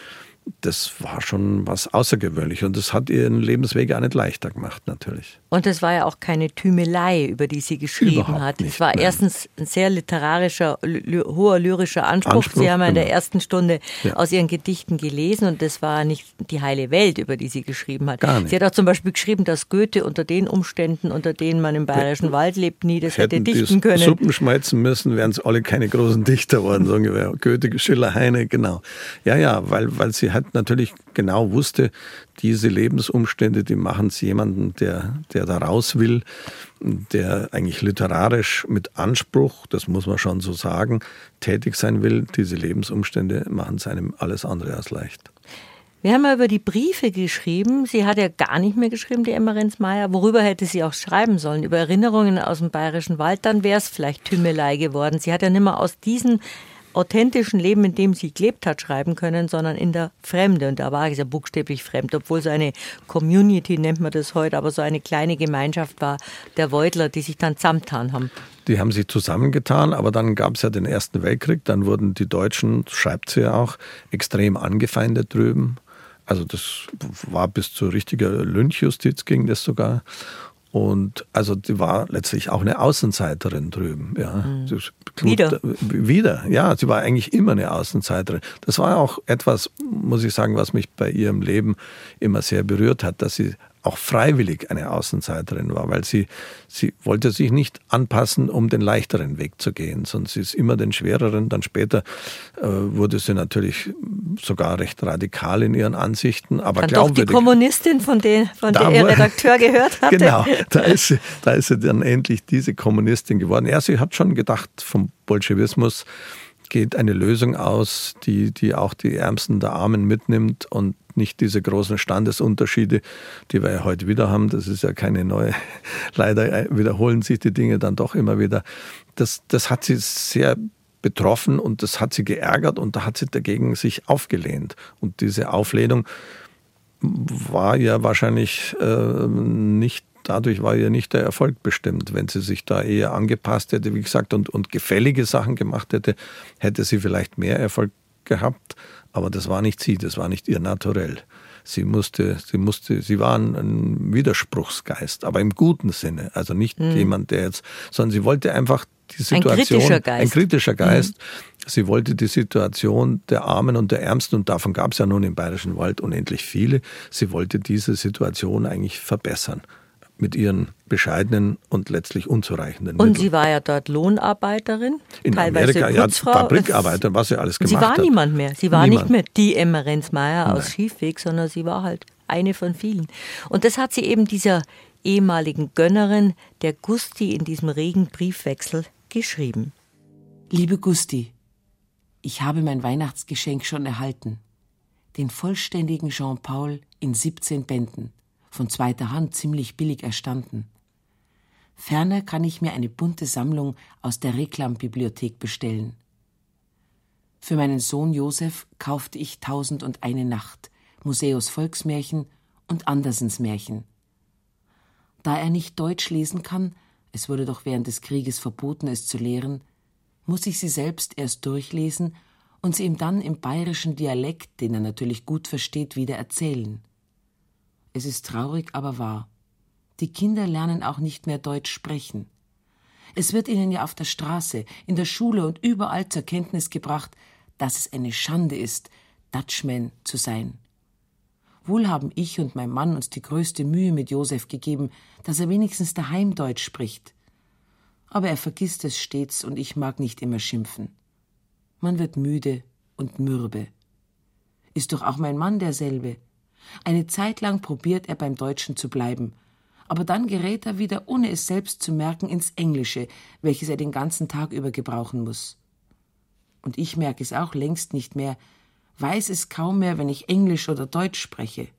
das war schon was Außergewöhnliches und das hat ihren Lebensweg auch nicht leichter gemacht, natürlich. Und es war ja auch keine Tümelei, über die sie geschrieben Überhaupt hat. nicht, Es war nein. erstens ein sehr literarischer, hoher lyrischer Anspruch. Sie haben ja in der genau. ersten Stunde Ja. aus ihren Gedichten gelesen und das war nicht die heile Welt, über die sie geschrieben hat. Gar nicht. Sie hat auch zum Beispiel geschrieben, dass Goethe unter den Umständen, unter denen man im Bayerischen Wald lebt, nie das hätte Hätten die dichten können. Suppen schmeißen müssen, wären es alle keine großen Dichter geworden, so ungefähr. Goethe, Schiller, Heine, genau. Ja, weil sie halt natürlich genau wusste, diese Lebensumstände, die machen es jemanden, der da raus will, der eigentlich literarisch mit Anspruch, das muss man schon so sagen, tätig sein will. Diese Lebensumstände machen es einem alles andere als leicht. Wir haben ja über die Briefe geschrieben. Sie hat ja gar nicht mehr geschrieben, die Emmerenz Meyer. Worüber hätte sie auch schreiben sollen? Über Erinnerungen aus dem Bayerischen Wald, dann wäre es vielleicht Tümelei geworden. Sie hat ja nicht mehr aus diesem authentischen Leben, in dem sie gelebt hat, schreiben können, sondern in der Fremde. Und da war es ja buchstäblich fremd, obwohl so eine Community, nennt man das heute, aber so eine kleine Gemeinschaft war, der Weutler, die sich dann zusammengetan haben. Die haben sich zusammengetan, aber dann gab es ja den Ersten Weltkrieg, dann wurden die Deutschen, schreibt sie ja auch, extrem angefeindet drüben. Also das war bis zu richtiger Lynchjustiz, ging das sogar. Und also die war letztlich auch eine Außenseiterin drüben. Ja. Wieder, ja, sie war eigentlich immer eine Außenseiterin. Das war auch etwas, muss ich sagen, was mich bei ihrem Leben immer sehr berührt hat, dass sie auch freiwillig eine Außenseiterin war, weil sie wollte sich nicht anpassen, um den leichteren Weg zu gehen, sondern sie ist immer den schwereren. Dann später wurde sie natürlich sogar recht radikal in ihren Ansichten, aber dann glaubwürdig. Doch die Kommunistin, von der ihr Redakteur gehört hatte. Genau, da ist sie dann endlich diese Kommunistin geworden. Ja, sie hat schon gedacht, vom Bolschewismus geht eine Lösung aus, die auch die Ärmsten der Armen mitnimmt und nicht diese großen Standesunterschiede, die wir ja heute wieder haben. Das ist ja keine neue, leider wiederholen sich die Dinge dann doch immer wieder. Das hat sie sehr betroffen und das hat sie geärgert und da hat sie dagegen sich aufgelehnt. Und diese Auflehnung war ja wahrscheinlich dadurch war ihr nicht der Erfolg bestimmt. Wenn sie sich da eher angepasst hätte, wie gesagt, und gefällige Sachen gemacht hätte sie vielleicht mehr Erfolg gehabt. Aber das war nicht sie, das war nicht ihr Naturell. Sie war ein Widerspruchsgeist, aber im guten Sinne. Also nicht jemand, sondern sie wollte einfach die Situation. Ein kritischer Geist. Sie wollte die Situation der Armen und der Ärmsten, und davon gab es ja nun im Bayerischen Wald unendlich viele. Sie wollte diese Situation eigentlich verbessern. Mit ihren bescheidenen und letztlich unzureichenden Mitteln. Und sie war ja dort Lohnarbeiterin, in teilweise Amerika, Putzfrau. Ja, Fabrikarbeiterin, was sie alles gemacht hat. Sie war niemand mehr. Sie war Niemand. nicht mehr die Emmerenz Meyer aus Nein. Schiefweg, sondern sie war halt eine von vielen. Und das hat sie eben dieser ehemaligen Gönnerin, der Gusti, in diesem regen Briefwechsel geschrieben. Liebe Gusti, ich habe mein Weihnachtsgeschenk schon erhalten. Den vollständigen Jean-Paul in 17 Bänden. Von zweiter Hand ziemlich billig erstanden. Ferner kann ich mir eine bunte Sammlung aus der Reklambibliothek bestellen. Für meinen Sohn Josef kaufte ich 1001 Nacht, Musäus Volksmärchen und Andersens Märchen. Da er nicht Deutsch lesen kann, es wurde doch während des Krieges verboten, es zu lehren, muss ich sie selbst erst durchlesen und sie ihm dann im bayerischen Dialekt, den er natürlich gut versteht, wieder erzählen. Es ist traurig, aber wahr. Die Kinder lernen auch nicht mehr Deutsch sprechen. Es wird ihnen ja auf der Straße, in der Schule und überall zur Kenntnis gebracht, dass es eine Schande ist, Dutchman zu sein. Wohl haben ich und mein Mann uns die größte Mühe mit Josef gegeben, dass er wenigstens daheim Deutsch spricht. Aber er vergisst es stets und ich mag nicht immer schimpfen. Man wird müde und mürbe. Ist doch auch mein Mann derselbe. Eine Zeit lang probiert er beim Deutschen zu bleiben, aber dann gerät er wieder, ohne es selbst zu merken, ins Englische, welches er den ganzen Tag über gebrauchen muss. Und ich merke es auch längst nicht mehr, weiß es kaum mehr, wenn ich Englisch oder Deutsch spreche.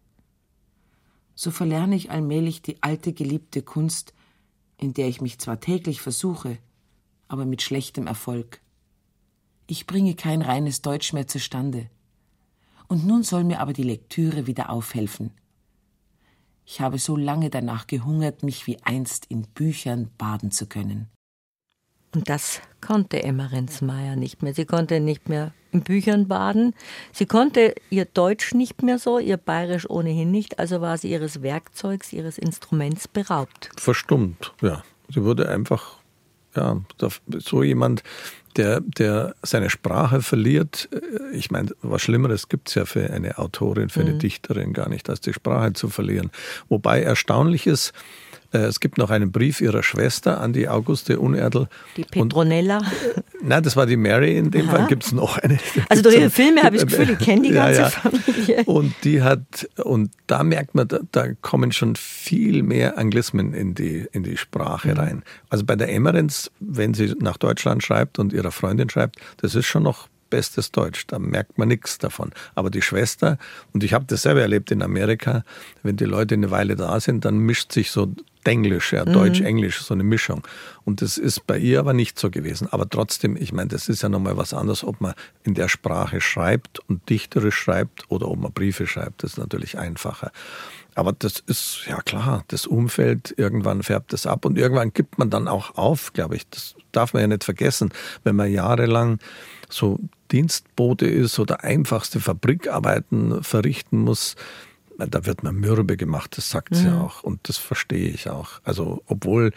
So verlerne ich allmählich die alte geliebte Kunst, in der ich mich zwar täglich versuche, aber mit schlechtem Erfolg. Ich bringe kein reines Deutsch mehr zustande. Und nun soll mir aber die Lektüre wieder aufhelfen. Ich habe so lange danach gehungert, mich wie einst in Büchern baden zu können. Und das konnte Emmerenz Meyer nicht mehr. Sie konnte nicht mehr in Büchern baden. Sie konnte ihr Deutsch nicht mehr so, ihr Bayerisch ohnehin nicht. Also war sie ihres Werkzeugs, ihres Instruments beraubt. Verstummt, ja. Sie wurde einfach, ja, so jemand, der seine Sprache verliert. Ich meine, was Schlimmeres gibt es ja für eine Autorin, für eine Dichterin gar nicht, als die Sprache zu verlieren. Wobei erstaunlich ist, es gibt noch einen Brief ihrer Schwester an die Auguste Unerdl. Die Petronella. Nein, das war die Mary, in dem Fall gibt es noch eine. Also durch ihre Filme habe ich das Gefühl, ich kenne die ganze Familie. Und da merkt man, da kommen schon viel mehr Anglismen in die Sprache rein. Also bei der Emmerenz, wenn sie nach Deutschland schreibt und ihrer Freundin schreibt, das ist schon noch bestes Deutsch, da merkt man nichts davon. Aber die Schwester, und ich habe das selber erlebt in Amerika, wenn die Leute eine Weile da sind, dann mischt sich so Denglisch, ja, Deutsch-Englisch, so eine Mischung. Und das ist bei ihr aber nicht so gewesen. Aber trotzdem, ich meine, das ist ja nochmal was anderes, ob man in der Sprache schreibt und dichterisch schreibt oder ob man Briefe schreibt. Das ist natürlich einfacher. Aber das ist, ja klar, das Umfeld, irgendwann färbt das ab und irgendwann gibt man dann auch auf, glaube ich. Das darf man ja nicht vergessen, wenn man jahrelang so Dienstbote ist oder einfachste Fabrikarbeiten verrichten muss. Da wird man mürbe gemacht, das sagt sie auch. Und das verstehe ich auch. Also obwohl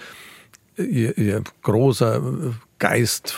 ihr großer Geist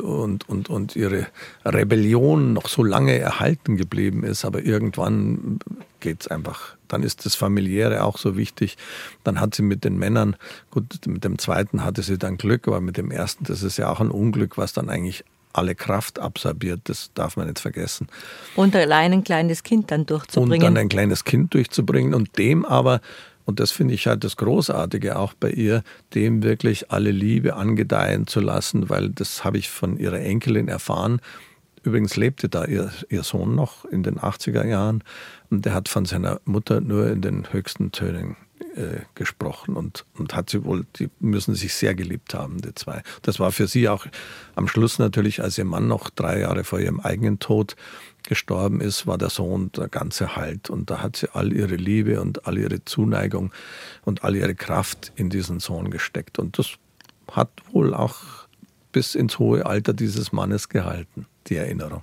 und ihre Rebellion noch so lange erhalten geblieben ist, aber irgendwann geht's einfach. Dann ist das Familiäre auch so wichtig. Dann hat sie mit den Männern, gut, mit dem zweiten hatte sie dann Glück, aber mit dem ersten, das ist ja auch ein Unglück, was dann eigentlich alle Kraft absorbiert, das darf man nicht vergessen. Und allein ein kleines Kind dann durchzubringen. Und dann ein kleines Kind durchzubringen und dem aber, und das finde ich halt das Großartige auch bei ihr, dem wirklich alle Liebe angedeihen zu lassen, weil das habe ich von ihrer Enkelin erfahren. Übrigens lebte da ihr Sohn noch in den 80er Jahren und der hat von seiner Mutter nur in den höchsten Tönen gesprochen und hat sie wohl, die müssen sich sehr geliebt haben, die zwei. Das war für sie auch am Schluss natürlich, als ihr Mann noch 3 Jahre vor ihrem eigenen Tod gestorben ist, war der Sohn der ganze Halt. Und da hat sie all ihre Liebe und all ihre Zuneigung und all ihre Kraft in diesen Sohn gesteckt. Und das hat wohl auch bis ins hohe Alter dieses Mannes gehalten, die Erinnerung.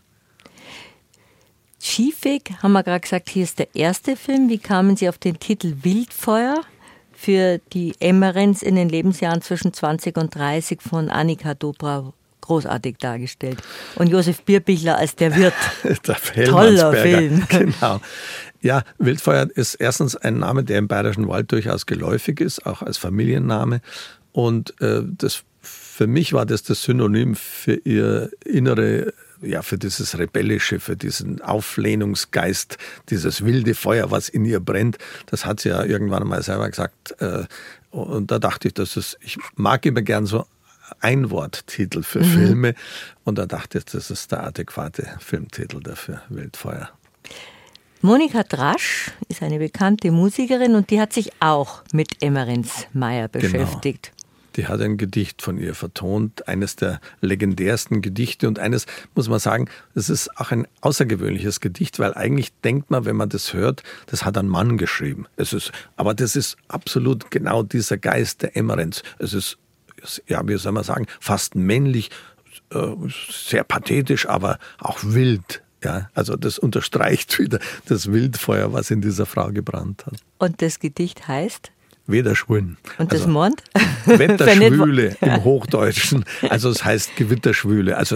Schiefweg, haben wir gerade gesagt, hier ist der erste Film. Wie kamen Sie auf den Titel Wildfeuer für die Emmerenz in den Lebensjahren zwischen 20 und 30 von Annika Dobra? Großartig dargestellt. Und Josef Bierbichler als der Wirt. Der toller Film. Genau. Ja, Wildfeuer ist erstens ein Name, der im Bayerischen Wald durchaus geläufig ist, auch als Familienname. Und für mich war das Synonym für ihr innere, ja, für dieses Rebellische, für diesen Auflehnungsgeist, dieses wilde Feuer, was in ihr brennt. Das hat sie ja irgendwann mal selber gesagt. Und da dachte ich, ich mag immer gern so Einworttitel für Filme. Und da dachte ich, das ist der adäquate Filmtitel dafür, Wildfeuer. Monika Drasch ist eine bekannte Musikerin und die hat sich auch mit Emmerenz Meyer beschäftigt. Genau. Die hat ein Gedicht von ihr vertont, eines der legendärsten Gedichte und eines, muss man sagen, das ist auch ein außergewöhnliches Gedicht, weil eigentlich denkt man, wenn man das hört, das hat ein Mann geschrieben. Aber das ist absolut genau dieser Geist der Emmerenz. Es ist, ja, wie soll man sagen, fast männlich, sehr pathetisch, aber auch wild. Ja, also das unterstreicht wieder das Wildfeuer, was in dieser Frau gebrannt hat. Und das Gedicht heißt? Wederschwün. Und das Mond? Wetterschwüle im Hochdeutschen. Also es heißt Gewitterschwüle. Also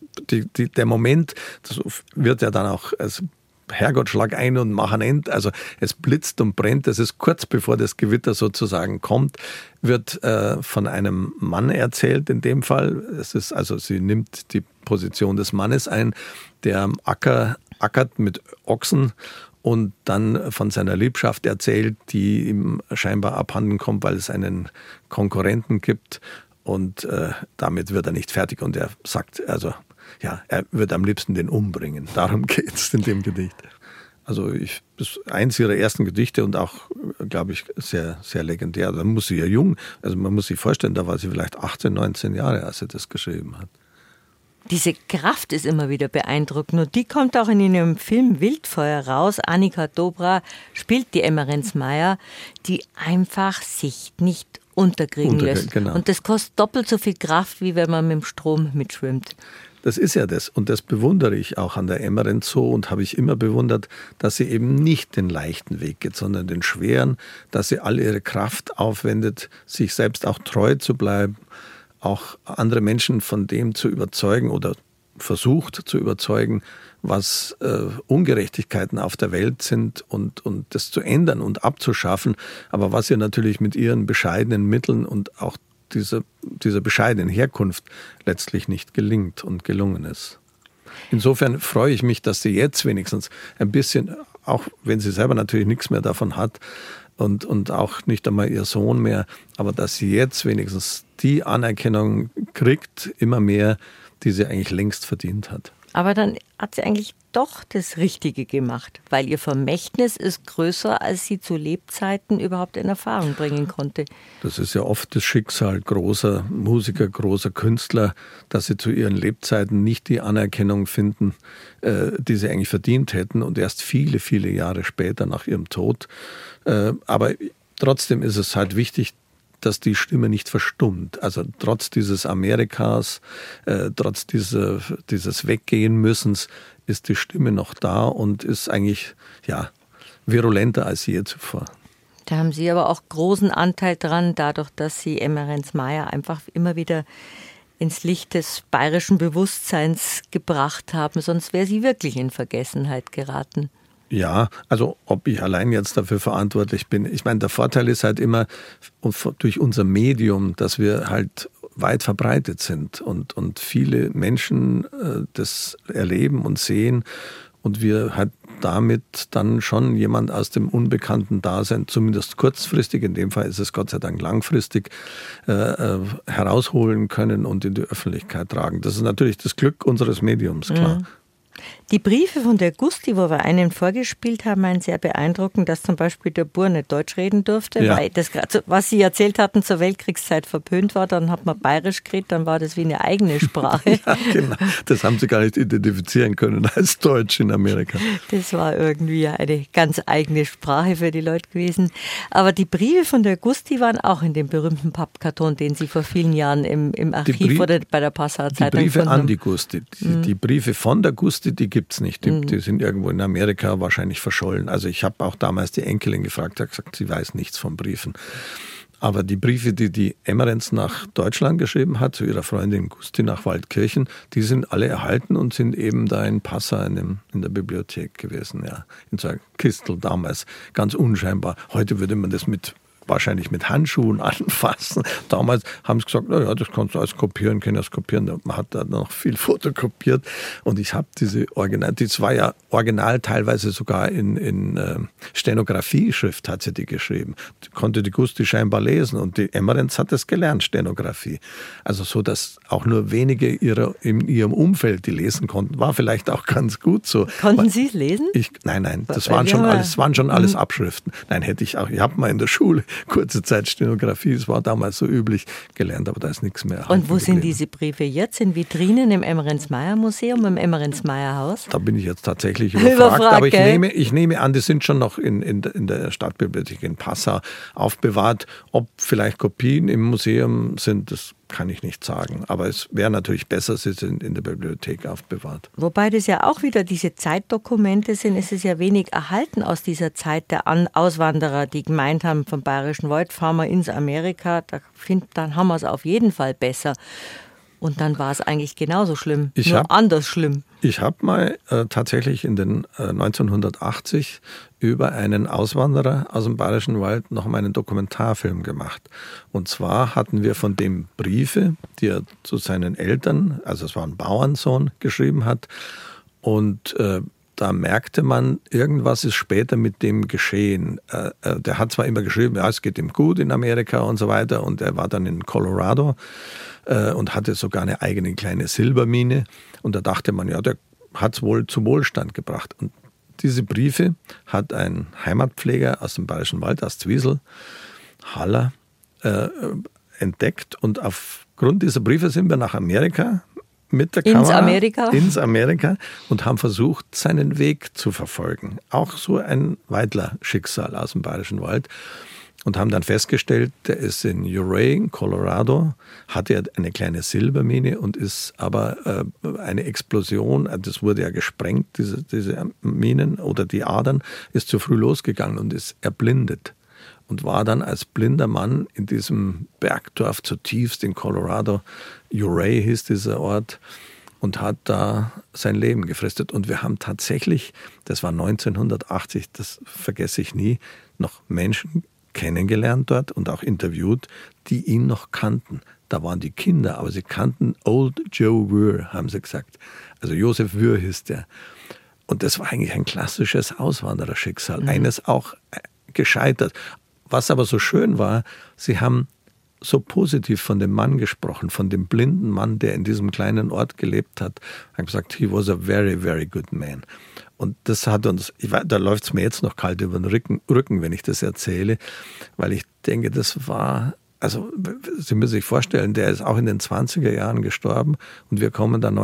der Moment, das wird ja dann auch als Herrgott, schlag ein und mach ein End. Also es blitzt und brennt. Das ist kurz bevor das Gewitter sozusagen kommt, wird von einem Mann erzählt in dem Fall. Sie nimmt die Position des Mannes ein, der am Acker ackert mit Ochsen und dann von seiner Liebschaft erzählt, die ihm scheinbar abhanden kommt, weil es einen Konkurrenten gibt. Und damit wird er nicht fertig. Und er sagt, also ja, er wird am liebsten den umbringen. Darum geht es in dem Gedicht. Also das ist eins ihrer ersten Gedichte und auch, glaube ich, sehr, sehr legendär. Da muss sie ja jung, also man muss sich vorstellen, da war sie vielleicht 18, 19 Jahre, als sie das geschrieben hat. Diese Kraft ist immer wieder beeindruckend und die kommt auch in ihrem Film Wildfeuer raus. Annika Dobra spielt die Emmerenz Meyer, die einfach sich nicht unterkriegen lässt. Genau. Und das kostet doppelt so viel Kraft, wie wenn man mit dem Strom mitschwimmt. Das ist ja das. Und das bewundere ich auch an der Emmerentz so und habe ich immer bewundert, dass sie eben nicht den leichten Weg geht, sondern den schweren, dass sie all ihre Kraft aufwendet, sich selbst auch treu zu bleiben, auch andere Menschen von dem zu überzeugen oder versucht zu überzeugen, was Ungerechtigkeiten auf der Welt sind und das zu ändern und abzuschaffen, aber was ihr natürlich mit ihren bescheidenen Mitteln und auch dieser bescheidenen Herkunft letztlich nicht gelingt und gelungen ist. Insofern freue ich mich, dass sie jetzt wenigstens ein bisschen, auch wenn sie selber natürlich nichts mehr davon hat und auch nicht einmal ihr Sohn mehr, aber dass sie jetzt wenigstens die Anerkennung kriegt, immer mehr, die sie eigentlich längst verdient hat. Aber dann hat sie eigentlich doch das Richtige gemacht, weil ihr Vermächtnis ist größer, als sie zu Lebzeiten überhaupt in Erfahrung bringen konnte. Das ist ja oft das Schicksal großer Musiker, großer Künstler, dass sie zu ihren Lebzeiten nicht die Anerkennung finden, die sie eigentlich verdient hätten und erst viele, viele Jahre später nach ihrem Tod. Aber trotzdem ist es halt wichtig, dass die Stimme nicht verstummt. Also trotz dieses Amerikas, trotz dieses Weggehen-Müssens ist die Stimme noch da und ist eigentlich virulenter als je zuvor. Da haben Sie aber auch großen Anteil dran, dadurch, dass Sie Emmerentz Meyer einfach immer wieder ins Licht des bayerischen Bewusstseins gebracht haben. Sonst wäre sie wirklich in Vergessenheit geraten. Ja, also ob ich allein jetzt dafür verantwortlich bin. Ich meine, der Vorteil ist halt immer durch unser Medium, dass wir halt weit verbreitet sind und viele Menschen das erleben und sehen und wir halt damit dann schon jemand aus dem unbekannten Dasein, zumindest kurzfristig, in dem Fall ist es Gott sei Dank langfristig, herausholen können und in die Öffentlichkeit tragen. Das ist natürlich das Glück unseres Mediums, klar. Mhm. Die Briefe von der Gusti, wo wir einen vorgespielt haben, waren sehr beeindruckend, dass zum Beispiel der Bur nicht Deutsch reden durfte, weil das, was Sie erzählt hatten, zur Weltkriegszeit verpönt war. Dann hat man Bayerisch geredet, dann war das wie eine eigene Sprache. Ja, genau. Das haben sie gar nicht identifizieren können als Deutsch in Amerika. Das war irgendwie eine ganz eigene Sprache für die Leute gewesen. Aber die Briefe von der Gusti waren auch in dem berühmten Pappkarton, den Sie vor vielen Jahren im Archiv oder bei der Passauer Zeitung gefunden haben. Die Briefe an die Gusti. Die Briefe von der Gusti, die gibt es nicht. Die sind irgendwo in Amerika wahrscheinlich verschollen. Also ich habe auch damals die Enkelin gefragt, die hat gesagt, sie weiß nichts von Briefen. Aber die Briefe, die Emmerentz nach Deutschland geschrieben hat, zu ihrer Freundin Gusti nach Waldkirchen, die sind alle erhalten und sind eben da in Passau in der Bibliothek gewesen. Ja. In so einer Kistel damals, ganz unscheinbar. Heute würde man das wahrscheinlich mit Handschuhen anfassen. Damals haben sie gesagt, naja, das kannst du alles kopieren, kann das kopieren. Man hat da noch viel fotokopiert und ich habe das war ja original teilweise sogar in Stenografie-Schrift hat sie die geschrieben. Die konnte die Gusti scheinbar lesen und die Emmerentz hat das gelernt, Stenografie. Also so, dass auch nur wenige in ihrem Umfeld die lesen konnten, war vielleicht auch ganz gut so. Konnten Sie es lesen? Nein, das waren schon alles Abschriften. Nein, ich habe mal in der Schule kurze Zeit Stenografie, es war damals so üblich, gelernt, aber da ist nichts mehr. Und wo sind diese Briefe jetzt? In Vitrinen im Emmerentz-Meyer-Museum, im Emmerentz-Meyer-Haus? Da bin ich jetzt tatsächlich überfragt, aber ich nehme an, die sind schon noch in der Stadtbibliothek in Passau aufbewahrt. Ob vielleicht Kopien im Museum sind, das kann ich nicht sagen. Aber es wäre natürlich besser, sie sind in der Bibliothek aufbewahrt. Wobei das ja auch wieder diese Zeitdokumente sind. Es ist ja wenig erhalten aus dieser Zeit der Auswanderer, die gemeint haben, vom Bayerischen Wald fahren wir ins Amerika. Dann haben wir es auf jeden Fall besser. Und dann war es eigentlich genauso schlimm, anders schlimm. Ich habe mal tatsächlich in den 1980 über einen Auswanderer aus dem Bayerischen Wald noch mal einen Dokumentarfilm gemacht. Und zwar hatten wir von dem Briefe, die er zu seinen Eltern, also es war ein Bauernsohn, geschrieben hat. Und da merkte man, irgendwas ist später mit dem geschehen. Der hat zwar immer geschrieben, ja, es geht ihm gut in Amerika und so weiter. Und er war dann in Colorado und hatte sogar eine eigene kleine Silbermine. Und da dachte man, ja, der hat es wohl zum Wohlstand gebracht. Und diese Briefe hat ein Heimatpfleger aus dem Bayerischen Wald, aus Zwiesel, Haller, entdeckt. Und aufgrund dieser Briefe sind wir nach Amerika mit der Kamera ins Amerika und haben versucht, seinen Weg zu verfolgen. Auch so ein Weidler-Schicksal aus dem Bayerischen Wald. und haben dann festgestellt, der ist in Uray, Colorado, hatte eine kleine Silbermine und ist aber eine Explosion, das wurde ja gesprengt, diese Minen oder die Adern, ist zu früh losgegangen und ist erblindet. Und war dann als blinder Mann in diesem Bergdorf zutiefst in Colorado, Uray hieß dieser Ort, und hat da sein Leben gefristet. Und wir haben tatsächlich, das war 1980, das vergesse ich nie, noch Menschen kennengelernt dort und auch interviewt, die ihn noch kannten. Da waren die Kinder, aber sie kannten Old Joe Wür, haben sie gesagt. Also Josef Wür hieß der. Und das war eigentlich ein klassisches Auswandererschicksal, eines auch gescheitert. Was aber so schön war, sie haben so positiv von dem Mann gesprochen, von dem blinden Mann, der in diesem kleinen Ort gelebt hat. Haben gesagt, he was a very, very good man. Und das hat uns, da läuft es mir jetzt noch kalt über den Rücken, wenn ich das erzähle, weil ich denke, das war, also Sie müssen sich vorstellen, der ist auch in den 20er Jahren gestorben und wir kommen dann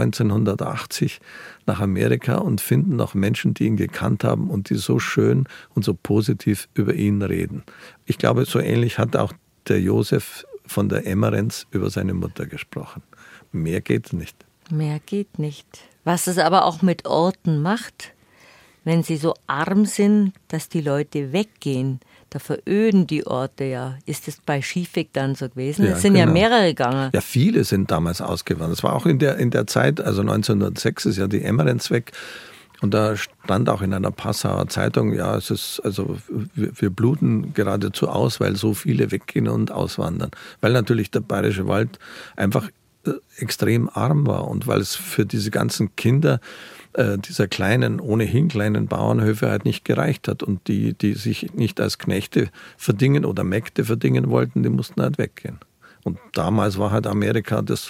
1980 nach Amerika und finden noch Menschen, die ihn gekannt haben und die so schön und so positiv über ihn reden. Ich glaube, so ähnlich hat auch der Josef von der Emmerenz über seine Mutter gesprochen. Mehr geht nicht. Mehr geht nicht. Was es aber auch mit Orten macht, wenn sie so arm sind, dass die Leute weggehen, da veröden die Orte ja. Ist das bei Schiefweg dann so gewesen? Es sind ja mehrere gegangen. Ja, viele sind damals ausgewandert. Das war auch in der Zeit, also 1906 ist ja die Emmerenz weg. Und da stand auch in einer Passauer Zeitung, ja, es ist, also wir bluten geradezu aus, weil so viele weggehen und auswandern. Weil natürlich der Bayerische Wald einfach extrem arm war und weil es für diese ganzen Kinder dieser ohnehin kleinen Bauernhöfe halt nicht gereicht hat. Und die sich nicht als Knechte verdingen oder Mägde verdingen wollten, die mussten halt weggehen. Und damals war halt Amerika das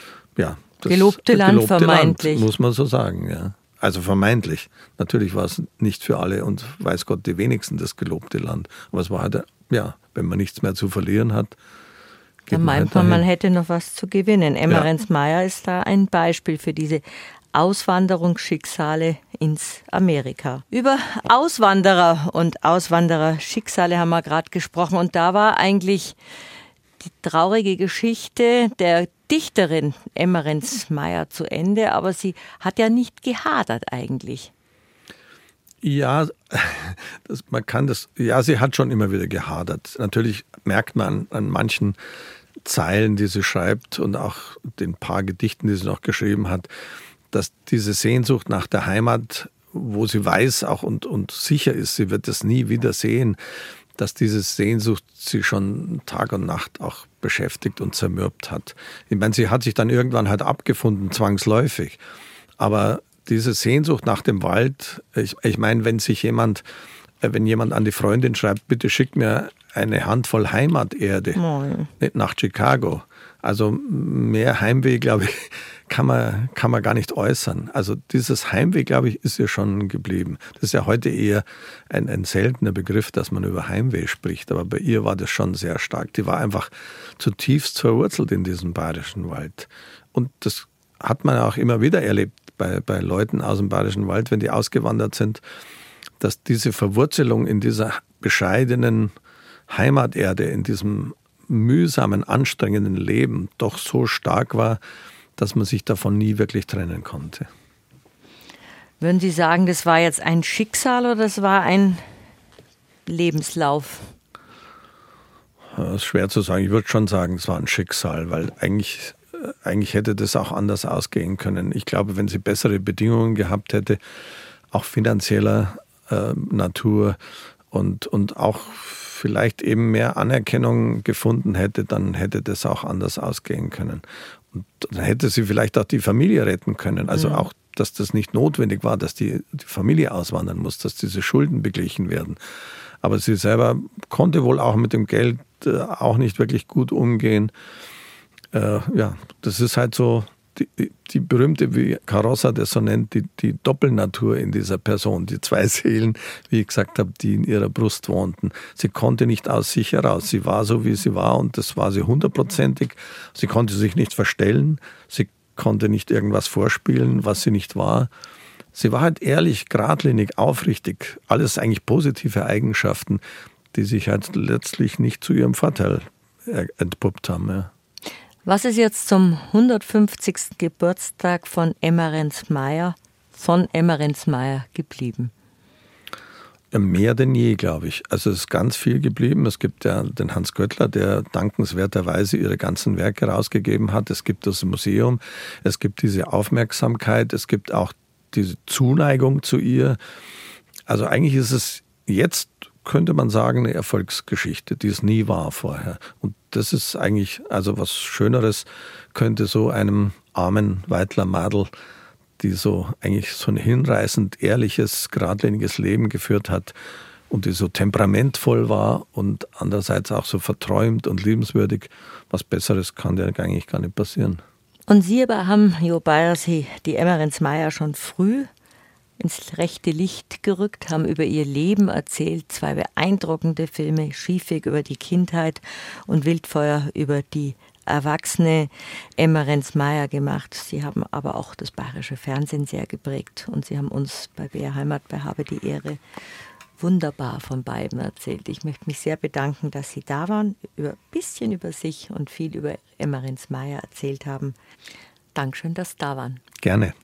gelobte Land vermeintlich. Land, muss man so sagen, ja. Also vermeintlich. Natürlich war es nicht für alle und weiß Gott die wenigsten das gelobte Land. Aber es war halt, ja, wenn man nichts mehr zu verlieren hat, geht dann meint man, man hätte noch was zu gewinnen. Emmerenz-Meyer ist da ein Beispiel für diese Auswanderungsschicksale ins Amerika. Über Auswanderer und Auswandererschicksale haben wir gerade gesprochen. Und da war eigentlich die traurige Geschichte der Dichterin Emmerenz-Meyer zu Ende, aber sie hat ja nicht gehadert eigentlich. Ja, sie hat schon immer wieder gehadert. Natürlich merkt man an manchen Zeilen, die sie schreibt und auch den paar Gedichten, die sie noch geschrieben hat, dass diese Sehnsucht nach der Heimat, wo sie weiß auch und sicher ist, sie wird das nie wieder sehen, dass diese Sehnsucht sie schon Tag und Nacht auch beschäftigt und zermürbt hat. Ich meine, sie hat sich dann irgendwann halt abgefunden, zwangsläufig. Aber diese Sehnsucht nach dem Wald, ich meine, wenn jemand an die Freundin schreibt, bitte schick mir eine Handvoll Heimaterde nach Chicago. Also mehr Heimweh, glaube ich, kann man gar nicht äußern. Also dieses Heimweh, glaube ich, ist ihr schon geblieben. Das ist ja heute eher ein seltener Begriff, dass man über Heimweh spricht. Aber bei ihr war das schon sehr stark. Die war einfach zutiefst verwurzelt in diesem Bayerischen Wald. Und das hat man auch immer wieder erlebt bei Leuten aus dem Bayerischen Wald, wenn die ausgewandert sind, dass diese Verwurzelung in dieser bescheidenen Heimaterde, in diesem mühsamen, anstrengenden Leben doch so stark war, dass man sich davon nie wirklich trennen konnte. Würden Sie sagen, das war jetzt ein Schicksal oder das war ein Lebenslauf? Das ist schwer zu sagen. Ich würde schon sagen, es war ein Schicksal, weil eigentlich hätte das auch anders ausgehen können. Ich glaube, wenn sie bessere Bedingungen gehabt hätte, auch finanzieller Natur und auch vielleicht eben mehr Anerkennung gefunden hätte, dann hätte das auch anders ausgehen können. Und dann hätte sie vielleicht auch die Familie retten können. Also auch, dass das nicht notwendig war, dass die Familie auswandern muss, dass diese Schulden beglichen werden. Aber sie selber konnte wohl auch mit dem Geld auch nicht wirklich gut umgehen. Das ist halt so die berühmte, wie Carossa das so nennt, die Doppelnatur in dieser Person, die zwei Seelen, wie ich gesagt habe, die in ihrer Brust wohnten. Sie konnte nicht aus sich heraus. Sie war so, wie sie war und das war sie 100%. Sie konnte sich nicht verstellen. Sie konnte nicht irgendwas vorspielen, was sie nicht war. Sie war halt ehrlich, geradlinig, aufrichtig. Alles eigentlich positive Eigenschaften, die sich halt letztlich nicht zu ihrem Vorteil entpuppt haben. Ja. Was ist jetzt zum 150. Geburtstag von Emmerenz Meier geblieben? Ja, mehr denn je, glaube ich. Also es ist ganz viel geblieben. Es gibt ja den Hans Göttler, der dankenswerterweise ihre ganzen Werke rausgegeben hat. Es gibt das Museum, es gibt diese Aufmerksamkeit, es gibt auch diese Zuneigung zu ihr. Also eigentlich ist es jetzt, könnte man sagen, eine Erfolgsgeschichte, die es nie war vorher. Und das ist eigentlich, also was Schöneres könnte so einem armen Weidler Madel, die so eigentlich so ein hinreißend ehrliches, geradliniges Leben geführt hat und die so temperamentvoll war und andererseits auch so verträumt und liebenswürdig. Was Besseres kann ja eigentlich gar nicht passieren. Und Sie aber haben, Jo Bayersee, die Emmerenz Meier schon früh ins rechte Licht gerückt, haben über ihr Leben erzählt, 2 beeindruckende Filme, Schiefweg über die Kindheit und Wildfeuer über die erwachsene Emmerenz Meier gemacht. Sie haben aber auch das bayerische Fernsehen sehr geprägt und Sie haben uns bei BR Heimat, bei Habe die Ehre, wunderbar von beiden erzählt. Ich möchte mich sehr bedanken, dass Sie da waren, ein bisschen über sich und viel über Emmerenz Meier erzählt haben. Dankeschön, dass Sie da waren. Gerne.